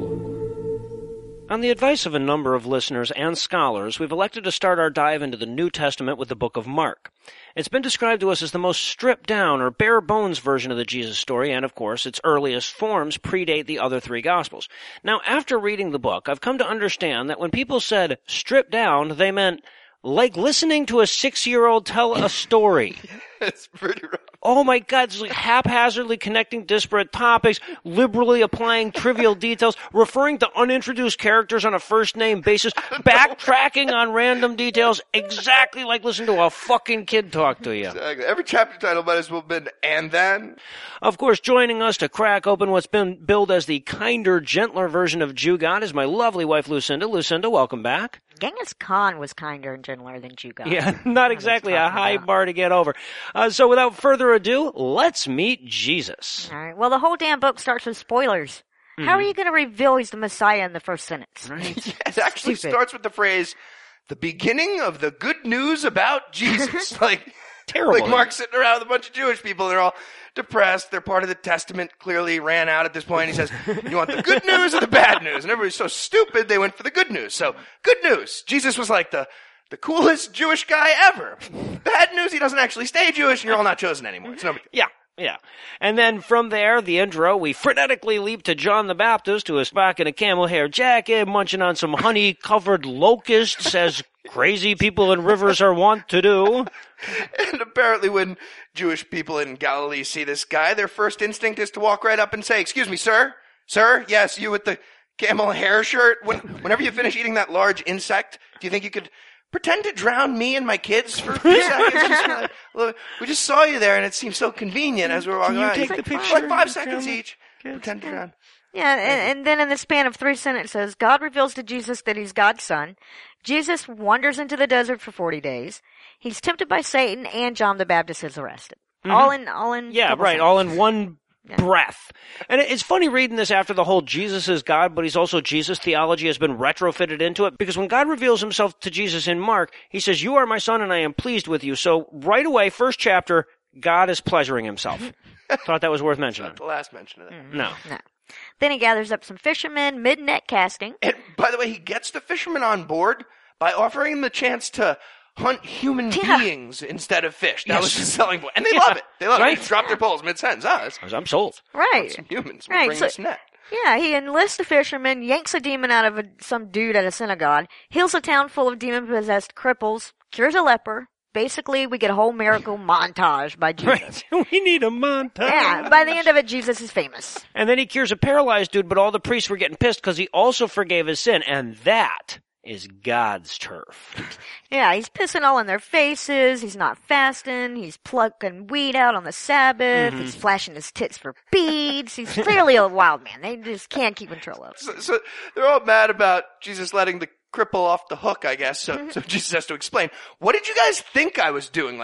On the advice of a number of listeners and scholars, we've elected to start our dive into the New Testament with the book of Mark. It's been described to us as the most stripped-down or bare-bones version of the Jesus story, and of course, its earliest forms predate the other three Gospels. Now, after reading the book, I've come to understand that when people said stripped down, they meant like listening to a six-year-old tell a story. It's pretty rough. Oh my God, it's like haphazardly connecting disparate topics, liberally applying trivial details, referring to unintroduced characters on a first-name basis, backtracking on random details, exactly like listening to a fucking kid talk to you. Exactly. Every chapter title might as well have been "And Then." Of course, joining us to crack open what's been billed as the kinder, gentler version of Jew God is my lovely wife, Lucinda. Lucinda, welcome back. Genghis Khan was kinder and gentler than Jew God. Yeah, not exactly a high about. bar to get over. Uh, so without further ado, let's meet Jesus. All right. Well, the whole damn book starts with spoilers. Mm. How are you going to reveal he's the Messiah in the first sentence? Right. Yeah, it actually Stupid. starts with the phrase, the beginning of the good news about Jesus. like, Terrible. Like Mark's sitting around with a bunch of Jewish people. They're all depressed. They're part of the Testament, clearly ran out at this point. He says, you want the good news or the bad news? And everybody's so stupid, they went for the good news. So, good news. Jesus was like the, the coolest Jewish guy ever. Bad news, he doesn't actually stay Jewish, and you're all not chosen anymore. It's no big deal. Yeah. Yeah. And then from there, the intro, we frenetically leap to John the Baptist, who is back in a camel hair jacket, munching on some honey-covered locusts, as crazy people in rivers are wont to do. And apparently when Jewish people in Galilee see this guy, their first instinct is to walk right up and say, excuse me, sir? Sir? Yes, you with the camel hair shirt? When, whenever you finish eating that large insect, do you think you could pretend to drown me and my kids for a few seconds? Just like, look, we just saw you there, and it seemed so convenient as we were walking Can you by. take you the picture? Like five seconds each. Kids. Pretend to drown. Yeah, and, and then in the span of three sentences, God reveals to Jesus that he's God's son. Jesus wanders into the desert for forty days. He's tempted by Satan, and John the Baptist is arrested. Mm-hmm. All in, all in. Yeah, right. Sentences. All in one yeah. breath. And it's funny reading this after the whole Jesus is God, but he's also Jesus theology has been retrofitted into it. Because when God reveals himself to Jesus in Mark, he says, you are my son and I am pleased with you. So right away, first chapter, God is pleasuring himself. Thought that was worth mentioning. Not the last mention of that. Mm-hmm. No. No. Then he gathers up some fishermen, mid-net casting. And by the way, he gets the fishermen on board by offering them the chance to hunt human yeah. beings instead of fish. That yes. was his selling point. And they yeah. love it. They love right. it. They drop their poles mid-sentence. Ah, I'm sold. Right. Some humans. We'll right. bring so, this net. Yeah, he enlists the fishermen, yanks a demon out of a, some dude at a synagogue, heals a town full of demon-possessed cripples, cures a leper. Basically, we get a whole miracle montage by Jesus. Right. We need a montage. Yeah, by the end of it, Jesus is famous. And then he cures a paralyzed dude, but all the priests were getting pissed because he also forgave his sin, and that is God's turf. Yeah, he's pissing all in their faces, he's not fasting, he's plucking weed out on the Sabbath, mm-hmm. he's flashing his tits for beads, he's clearly a wild man. They just can't keep control of it. So, so they're all mad about Jesus letting the cripple off the hook, I guess. So, so Jesus has to explain, what did you guys think I was doing? Like,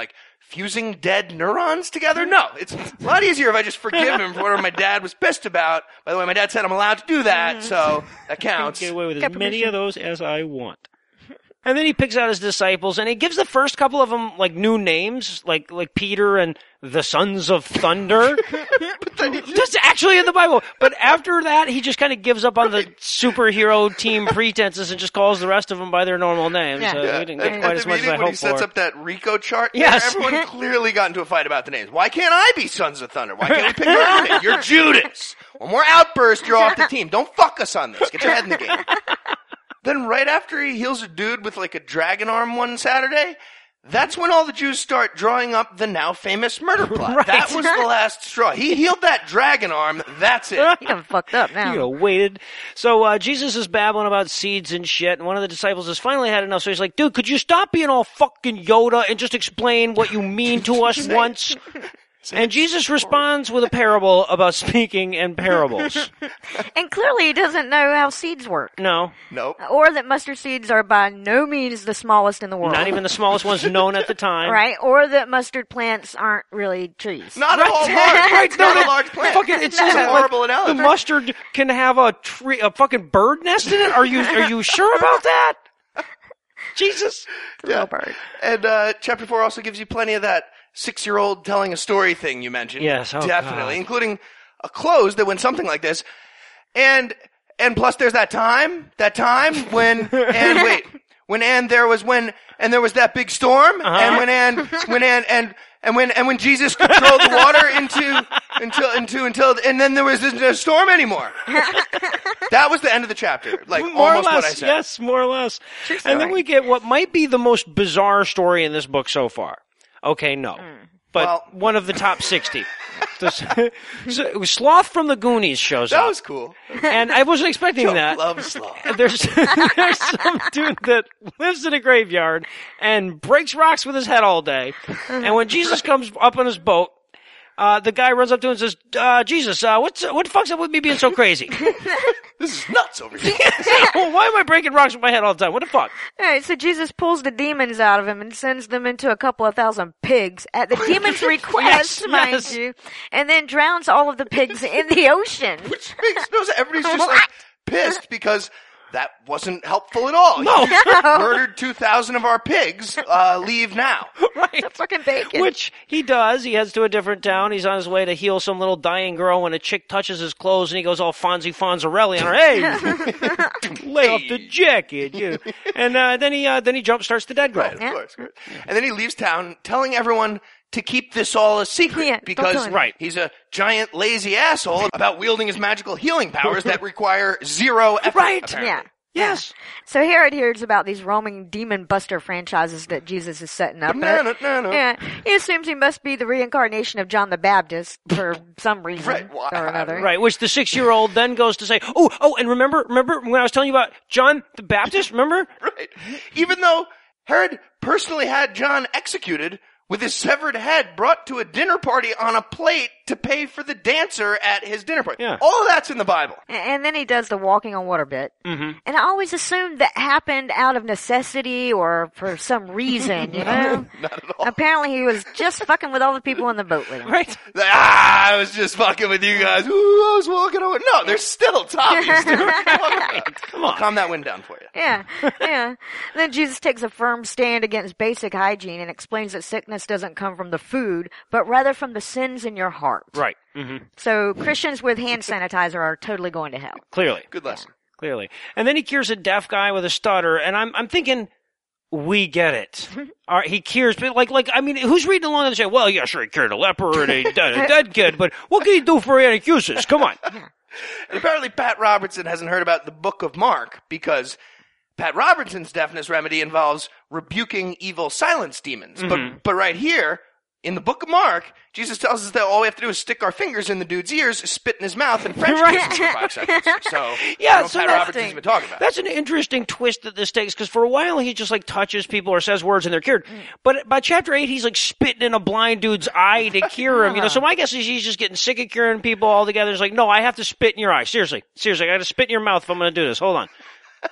fusing dead neurons together? No, it's a lot easier if I just forgive him for whatever my dad was pissed about. By the way, my dad said I'm allowed to do that, so that counts. Get away with as many of those as I want. And then he picks out his disciples, and he gives the first couple of them, like, new names, like like Peter and the Sons of Thunder. That's actually in the Bible. But after that, he just kind of gives up on the superhero team pretenses and just calls the rest of them by their normal names. Yeah. So Yeah. we didn't get At, quite at as the much as meeting I when he hoped sets for. up that Rico chart, Yes. there, everyone clearly got into a fight about the names. Why can't I be Sons of Thunder? Why can't we pick our own name? You're Judas. One more outburst, you're off the team. Don't fuck us on this. Get your head in the game. Then right after he heals a dude with like a dragon arm one Saturday, that's when all the Jews start drawing up the now famous murder plot. Right. That was the last straw. He healed that dragon arm. That's it. He done fucked up now. You know, waited. So uh, Jesus is babbling about seeds and shit, and one of the disciples has finally had enough. So he's like, dude, could you stop being all fucking Yoda and just explain what you mean to us once? And Jesus responds with a parable about speaking in parables. And clearly he doesn't know how seeds work. No. Nope. Or that mustard seeds are by no means the smallest in the world. Not even the smallest ones known at the time. Right? Or that mustard plants aren't really trees. Not at all large. Right, no, not no, a large plant. Fucking, it says That's a that, horrible like, analogy. the mustard can have a tree, a fucking bird nest in it. Are you, are you sure about that? Jesus. The little bird. And uh, chapter four also gives you plenty of that six-year-old telling a story thing you mentioned. Yes, oh, definitely, God. including a close that went something like this. And and plus, there's that time, that time when and wait, when and there was when and there was that big storm, Uh-huh. and when and when and and and when and when Jesus controlled the water into until into until and then there was no storm anymore. That was the end of the chapter, like More almost or less, what I said. yes, more or less. True And then story. we get what might be the most bizarre story in this book so far. Okay, no. But Well- one of the top sixty. The- so, Sloth from the Goonies shows That up. was cool. And I wasn't expecting Joe that. loves sloth. There's, there's some dude that lives in a graveyard and breaks rocks with his head all day. And when Jesus comes up on his boat, uh, the guy runs up to him and says, uh, Jesus, uh, what's, what the fuck's up with me being so crazy? This is nuts over here. Well, why am I breaking rocks with my head all the time? What the fuck? Alright, so Jesus pulls the demons out of him and sends them into a couple of thousand pigs at the demons' request, Yes, mind yes. you, and then drowns all of the pigs in the ocean. Which makes no sense. Everybody's just like pissed because that wasn't helpful at all. No. You murdered two thousand of our pigs. Uh, leave now. Right. Fucking bacon. Which he does. He heads to a different town. He's on his way to heal some little dying girl when a chick touches his clothes and he goes all Fonzie Fonzarelli on her. Hey, lay off the jacket. You. And uh, then he uh, then he jump starts the dead girl. Right, of course. of course. And then he leaves town telling everyone to keep this all a secret Yeah, don't because tell him. Right. he's a giant lazy asshole about wielding his magical healing powers that require zero effort. Right. apparently. Yeah. Yes. So Herod hears about these roaming demon buster franchises that Jesus is setting up. Banana, banana. Yeah, he assumes he must be the reincarnation of John the Baptist for some reason Right, why- or another. Right, which the six-year-old then goes to say, oh, oh, and remember, remember when I was telling you about John the Baptist, remember? Right. Even though Herod personally had John executed with his severed head brought to a dinner party on a plate to pay for the dancer at his dinner party. Yeah. All of that's in the Bible. A- And then he does the walking on water bit. Mm-hmm. And I always assumed that happened out of necessity or for some reason, you know? Not at all. Apparently he was just fucking with all the people in the boat with him. Right? Like, ah, I was just fucking with you guys. Ooh, I was walking away. No, there's still Tommy. Come on. I'll calm that wind down for you. Yeah, yeah. Then Jesus takes a firm stand against basic hygiene and explains that sickness doesn't come from the food, but rather from the sins in your heart. Right. Mm-hmm. So Christians with hand sanitizer are totally going to hell. Clearly. Good lesson. Clearly. And then he cures a deaf guy with a stutter, and I'm I'm thinking, we get it. All right, he cures, but like, like, I mean, who's reading along and say, well, yeah, sure, he cured a leper and a, dead, a dead kid, but what can he do for Anacusis? Come on. And apparently Pat Robertson hasn't heard about the Book of Mark because Pat Robertson's deafness remedy involves rebuking evil silence demons. Mm-hmm. But but right here, in the Book of Mark, Jesus tells us that all we have to do is stick our fingers in the dude's ears, spit in his mouth, and French Right. kiss him for five seconds. So, Yeah, I don't so know Pat that's Robertson's even talking about. That's an interesting twist that this takes, because for a while he just like touches people or says words and they're cured. But by chapter eight, he's like spitting in a blind dude's eye to cure him. You know, so my guess is he's just getting sick of curing people altogether. It's like, no, I have to spit in your eye. Seriously, seriously, I got to spit in your mouth if I'm going to do this. Hold on.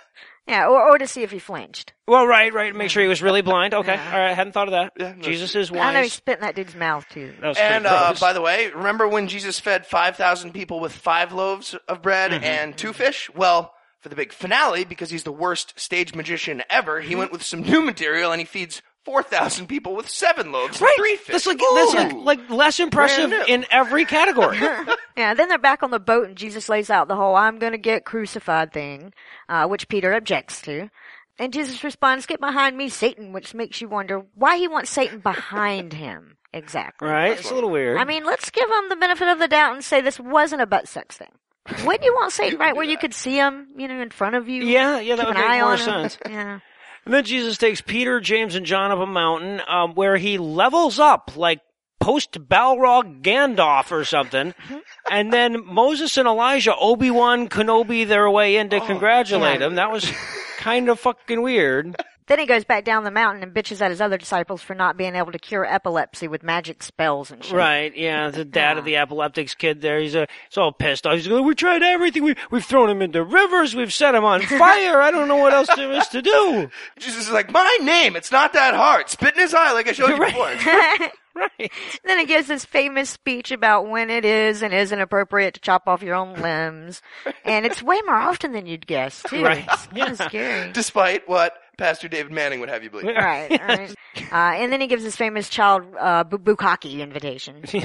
Yeah, or, or to see if he flinched. Well, right, right. Make sure he was really blind. Okay, yeah. All right. I hadn't thought of that. Yeah, no, Jesus is wise. I know he spit in that dude's mouth, too. That was and, uh, by the way, remember when Jesus fed five thousand people with five loaves of bread mm-hmm. and two fish? Well, for the big finale, because he's the worst stage magician ever, he went with some new material and he feeds four thousand people with seven loaves right. and three fish. That's like, that's like, like less impressive in every category. Yeah, then they're back on the boat and Jesus lays out the whole I'm going to get crucified thing, uh, which Peter objects to. And Jesus responds, get behind me, Satan, which makes you wonder why he wants Satan behind him. Exactly. Right, it's a little weird. I mean, let's give him the benefit of the doubt and say this wasn't a butt sex thing. Wouldn't you want Satan right where you could see him, you know, in front of you? Yeah, yeah, that would make more sense. Yeah. And then Jesus takes Peter, James, and John up a mountain, um, where he levels up like post-Balrog Gandalf or something. And then Moses and Elijah, Obi-Wan Kenobi their way in to oh, congratulate yeah. him. That was kind of fucking weird. Then he goes back down the mountain and bitches at his other disciples for not being able to cure epilepsy with magic spells and shit. Right, yeah, the dad yeah. of the epileptic's kid there, he's, uh, he's all pissed off. He's going, we tried everything. We, we've thrown him into rivers. We've set him on fire. I don't know what else there is to do. Jesus is like, my name, it's not that hard. Spit in his eye like I showed you right. before. Right. Then he gives this famous speech about when it is and isn't appropriate to chop off your own limbs. And it's way more often than you'd guess, too. Right. It's kind of scary. Despite what Pastor David Manning would have you believe. Right. right. Uh, and then he gives his famous child uh, bu- bukkake invitation. He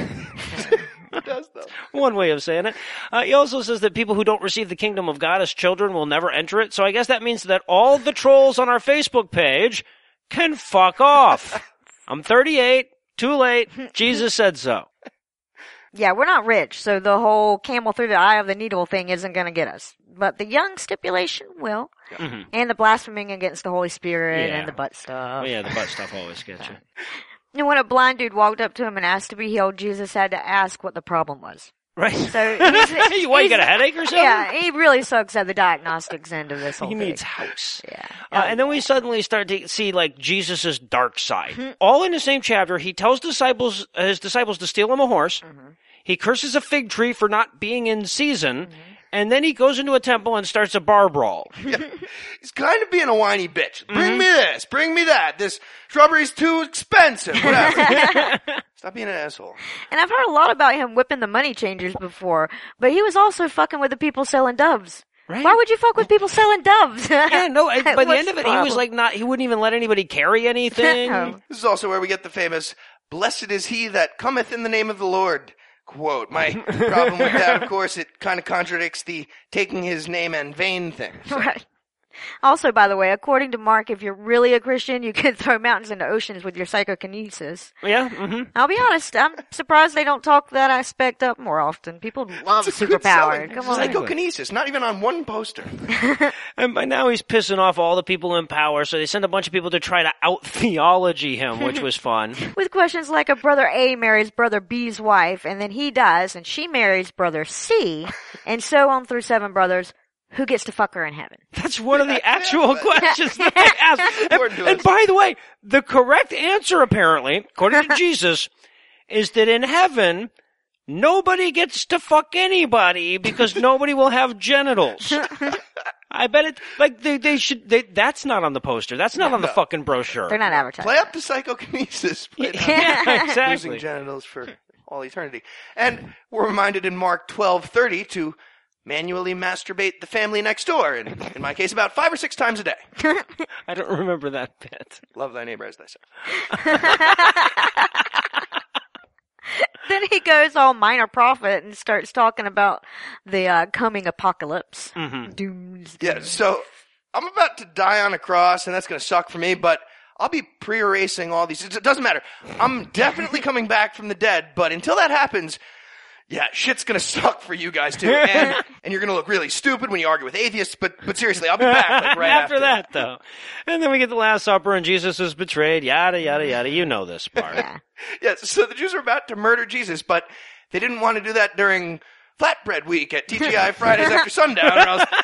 does, though. One way of saying it. Uh, he also says that people who don't receive the kingdom of God as children will never enter it. So I guess that means that all the trolls on our Facebook page can fuck off. I'm thirty-eight. Too late. Jesus said so. Yeah, we're not rich, so the whole camel through the eye of the needle thing isn't going to get us. But the young stipulation will. Mm-hmm. And the blaspheming against the Holy Spirit yeah. and the butt stuff. Oh, yeah, the butt stuff always gets you. And when a blind dude walked up to him and asked to be healed, Jesus had to ask what the problem was. Right. So he's, Why, you got a headache or something? Yeah, he really sucks at the diagnostics end of this whole he thing. He needs house. Yeah. Uh, and then we suddenly start to see, like, Jesus' dark side. Mm-hmm. All in the same chapter, he tells disciples, his disciples to steal him a horse. Mm-hmm. He curses a fig tree for not being in season. Mm-hmm. And then he goes into a temple and starts a bar brawl. Yeah. He's kind of being a whiny bitch. Bring mm-hmm. me this, bring me that. This shrubbery's too expensive. Whatever. Stop being an asshole. And I've heard a lot about him whipping the money changers before, but he was also fucking with the people selling doves. Right. Why would you fuck with people selling doves? Yeah, no, by the end of it, he was like not, he wouldn't even let anybody carry anything. No. This is also where we get the famous, blessed is he that cometh in the name of the Lord quote. My problem with that, of course, it kind of contradicts the taking his name in vain thing. So. Right. Also, by the way, according to Mark, if you're really a Christian, you can throw mountains into oceans with your psychokinesis. Yeah, mm-hmm. I'll be honest, I'm surprised they don't talk that aspect up more often. People love superpowered. Come on. Psychokinesis, not even on one poster. And by now he's pissing off all the people in power, so they send a bunch of people to try to out-theology him, which was fun. With questions like a brother A marries brother B's wife, and then he dies, and she marries brother C, and so on through seven brothers. Who gets to fuck her in heaven? That's one of the actual questions that they asked. And, and by the way, the correct answer, apparently, according to Jesus, is that in heaven, nobody gets to fuck anybody because nobody will have genitals. I bet it, like, they, they should, they, that's not on the poster. That's not on the fucking brochure. They're not advertising. Play up the psychokinesis. Play yeah, exactly. Losing genitals for all eternity. And we're reminded in Mark twelve thirty to manually masturbate the family next door, and in my case, about five or six times a day. I don't remember that bit. Love thy neighbor as thyself. Then he goes all minor prophet and starts talking about the uh, coming apocalypse. Mm-hmm. Doomsday. Yeah, so I'm about to die on a cross, and that's going to suck for me, but I'll be pre-erasing all these. It doesn't matter. I'm definitely coming back from the dead, but until that happens, yeah, shit's gonna suck for you guys too, and, and you're gonna look really stupid when you argue with atheists. But but seriously, I'll be back like, right after, after that, though. And then we get the Last Supper, and Jesus is betrayed. Yada yada yada. You know this part. Yeah. Yeah. So the Jews are about to murder Jesus, but they didn't want to do that during Flatbread Week at T G I Fridays after sundown. Or else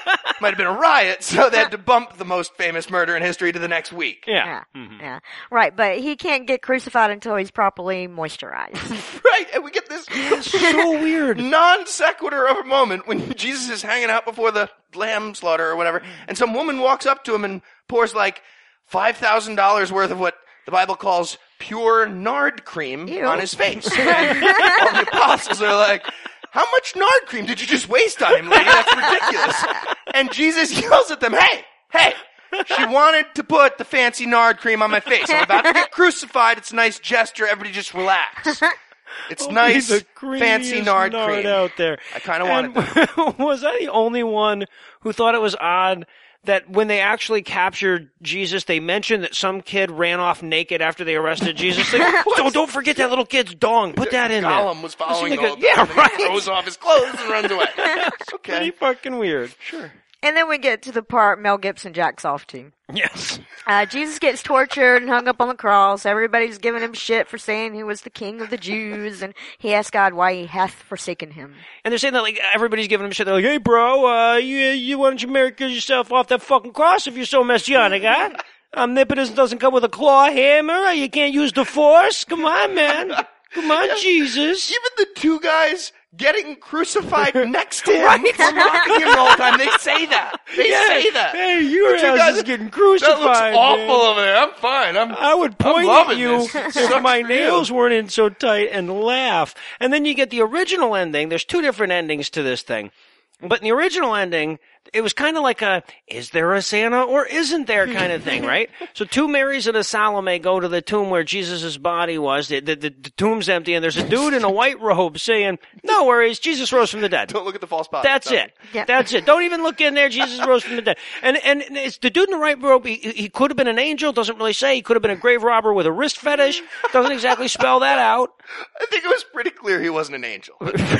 might have been a riot, so they had to bump the most famous murder in history to the next week. Yeah. Yeah. Mm-hmm. Yeah. Right, but he can't get crucified until he's properly moisturized. Right, and we get this so weird non sequitur of a moment when Jesus is hanging out before the lamb slaughter or whatever, and some woman walks up to him and pours like five thousand dollars worth of what the Bible calls pure nard cream Ew. on his face. And all the apostles are like, how much nard cream did you just waste on him, lady? That's ridiculous. And Jesus yells at them, hey, hey, she wanted to put the fancy nard cream on my face. I'm about to get crucified. It's a nice gesture. Everybody just relax. It's Only nice, the fancy nard, nard cream. out there. I kind of wanted that. Was I the only one who thought it was odd that when they actually captured Jesus, they mentioned that some kid ran off naked after they arrested Jesus? Like, don't, don't forget that little kid's dong. Put that in there. Gollum was following like all a- of yeah, them, and right. he throws off his clothes and runs away. Okay. Pretty fucking weird. Sure. And then we get to the part Mel Gibson jacks off to. Yes. Uh, Jesus gets tortured and hung up on the cross. Everybody's giving him shit for saying he was the king of the Jews, and he asked God why he hath forsaken him. And they're saying that like everybody's giving him shit. They're like, "Hey, bro, uh, you, you why don't you miracle yourself off that fucking cross if you're so messianic, huh? Omnipotence doesn't come with a claw hammer. You can't use the force. Come on, man. Come on, Jesus." Even the two guys getting crucified next to him Right. are mocking him the whole time. They say that. They Yeah. say that. Hey, your The two ass guys- is getting crucified. That looks awful man. over there. I'm fine. I'm. I would I'm point at loving you this. if Sucks my for you. nails weren't in so tight and laugh. And then you get the original ending. There's two different endings to this thing. But in the original ending, it was kind of like a, is there a Santa or isn't there kind of thing, right? So two Marys and a Salome go to the tomb where Jesus' body was. The, the, the, the tomb's empty, and there's a dude in a white robe saying, no worries, Jesus rose from the dead. Don't look at the false body. That's No. it. That's it. Don't even look in there. Jesus rose from the dead. And and it's the dude in the right robe. He, he could have been an angel. Doesn't really say. He could have been a grave robber with a wrist fetish. Doesn't exactly spell that out. I think it was pretty clear he wasn't an angel.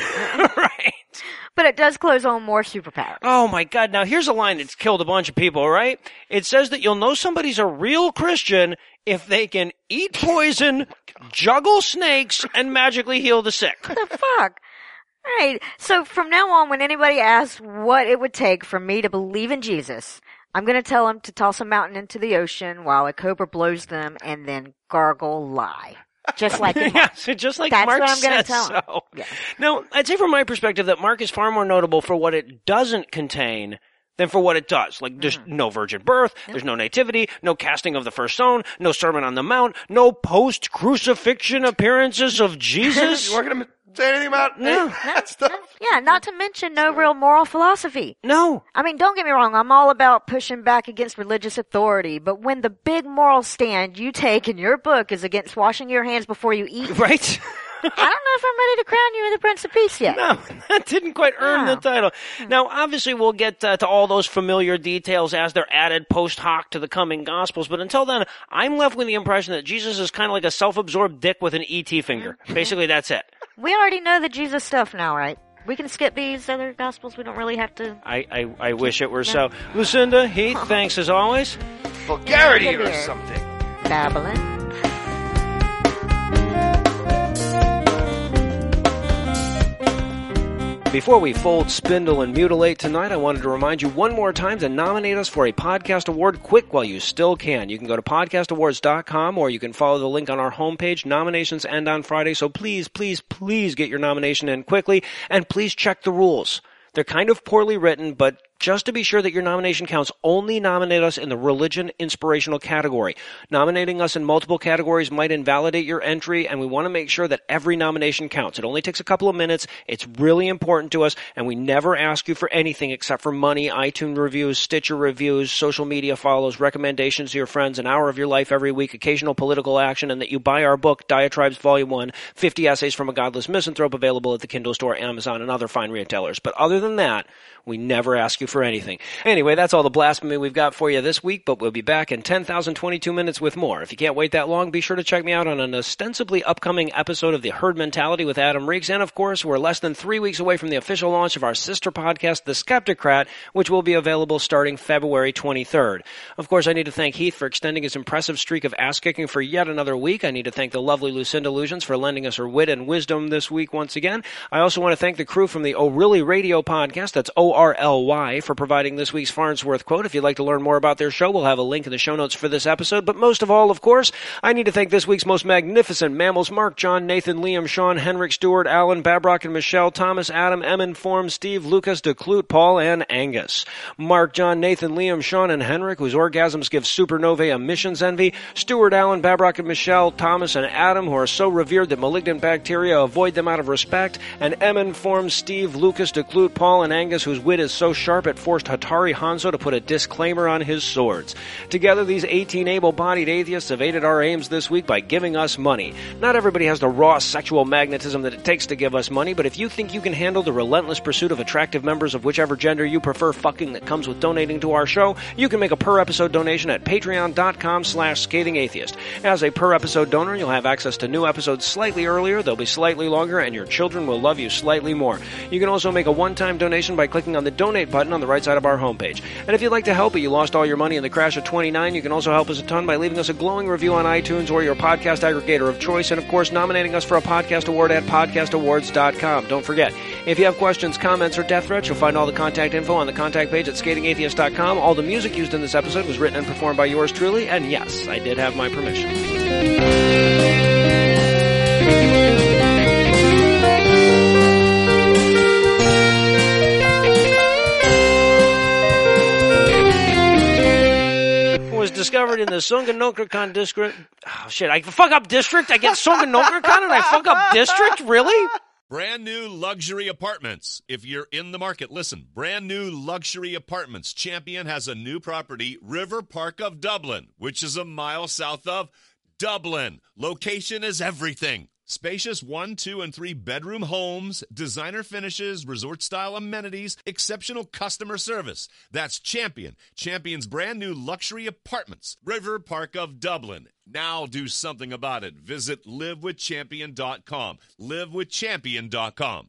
Right. But it does close on more superpowers. Oh my God. Now here's a line that's killed a bunch of people, right? It says that you'll know somebody's a real Christian if they can eat poison, juggle snakes, and magically heal the sick. What the fuck? Right. So from now on, when anybody asks what it would take for me to believe in Jesus, I'm going to tell them to toss a mountain into the ocean while a cobra blows them and then gargle lie. Just like in Yeah, so just like That's Mark what I'm gonna says tell him. so. Yeah. Now, I'd say from my perspective that Mark is far more notable for what it doesn't contain than for what it does. Like, there's no virgin birth, there's no nativity, no casting of the first stone, no Sermon on the Mount, no post-crucifixion appearances of Jesus. You weren't going to say anything about No. any of that stuff? Yeah, not to mention no real moral philosophy. No. I mean, don't get me wrong, I'm all about pushing back against religious authority, but when the big moral stand you take in your book is against washing your hands before you eat, Right? I don't know if I'm ready to crown you the Prince of Peace yet. No, that didn't quite earn No. the title. Now, obviously, we'll get uh, to all those familiar details as they're added post hoc to the coming Gospels, but until then, I'm left with the impression that Jesus is kind of like a self-absorbed dick with an E T finger. Basically, that's it. We already know the Jesus stuff now, right? We can skip these other Gospels. We don't really have to. I, I, I wish it were so. Lucinda, Heath, thanks as always. Vulgarity Good or beer. something. Babylon. Before we fold, spindle, and mutilate tonight, I wanted to remind you one more time to nominate us for a podcast award quick while you still can. You can go to podcast awards dot com or you can follow the link on our homepage. Nominations end on Friday, so please, please, please get your nomination in quickly, and please check the rules. They're kind of poorly written, but just to be sure that your nomination counts, only nominate us in the religion inspirational category. Nominating us in multiple categories might invalidate your entry, and we want to make sure that every nomination counts. It only takes a couple of minutes. It's really important to us, and we never ask you for anything except for money, iTunes reviews, Stitcher reviews, social media follows, recommendations to your friends, an hour of your life every week, occasional political action, and that you buy our book, Diatribes Volume one, fifty Essays from a Godless Misanthrope, available at the Kindle Store, Amazon, and other fine retailers. But other than that, we never ask you for anything. Anyway, that's all the blasphemy we've got for you this week, but we'll be back in ten thousand twenty-two minutes with more. If you can't wait that long, be sure to check me out on an ostensibly upcoming episode of The Herd Mentality with Adam Reeks. And of course, we're less than three weeks away from the official launch of our sister podcast, The Skeptocrat, which will be available starting February twenty-third. Of course, I need to thank Heath for extending his impressive streak of ass-kicking for yet another week. I need to thank the lovely Lucinda Illusions for lending us her wit and wisdom this week once again. I also want to thank the crew from the Oh Really Radio podcast, that's O R L Y, for providing this week's Farnsworth quote. If you'd like to learn more about their show, we'll have a link in the show notes for this episode. But most of all, of course, I need to thank this week's most magnificent mammals: Mark, John, Nathan, Liam, Sean, Henrik, Stuart, Alan, Babrock and Michelle, Thomas, Adam, Emin, Form, Steve, Lucas, DeClute, Paul, and Angus. Mark, John, Nathan, Liam, Sean, and Henrik, whose orgasms give supernovae emissions envy. Stuart, Alan, Babrock and Michelle, Thomas, and Adam, who are so revered that malignant bacteria avoid them out of respect. And Emin, Form, Steve, Lucas, DeClute, Paul, and Angus, whose wit is so sharp it forced Hatari Hanzo to put a disclaimer on his swords. Together, these eighteen able-bodied atheists have aided our aims this week by giving us money. Not everybody has the raw sexual magnetism that it takes to give us money, but if you think you can handle the relentless pursuit of attractive members of whichever gender you prefer fucking that comes with donating to our show, you can make a per-episode donation at patreon.com slash scathingatheist. As a per-episode donor, you'll have access to new episodes slightly earlier, they'll be slightly longer, and your children will love you slightly more. You can also make a one-time donation by clicking on the donate button on the right side of our homepage. And if you'd like to help but you lost all your money in the crash of twenty-nine, you can also help us a ton by leaving us a glowing review on iTunes or your podcast aggregator of choice, and of course nominating us for a podcast award at podcast awards dot com. Don't forget, if you have questions, comments, or death threats, you'll find all the contact info on the contact page at skating atheist dot com. All the music used in this episode was written and performed by yours truly, and yes, I did have my permission. Was discovered in the Sunganokrakan district. Oh shit, I fuck up district? I get Sunganokrakan and I fuck up district? Really? Brand new luxury apartments. If you're in the market, listen. Brand new luxury apartments. Champion has a new property, River Park of Dublin, which is a mile south of Dublin. Location is everything. Spacious one, two, and three bedroom homes, designer finishes, resort-style amenities, exceptional customer service. That's Champion. Champion's brand new luxury apartments, River Park of Dublin. Now do something about it. Visit live with champion dot com. live with champion dot com.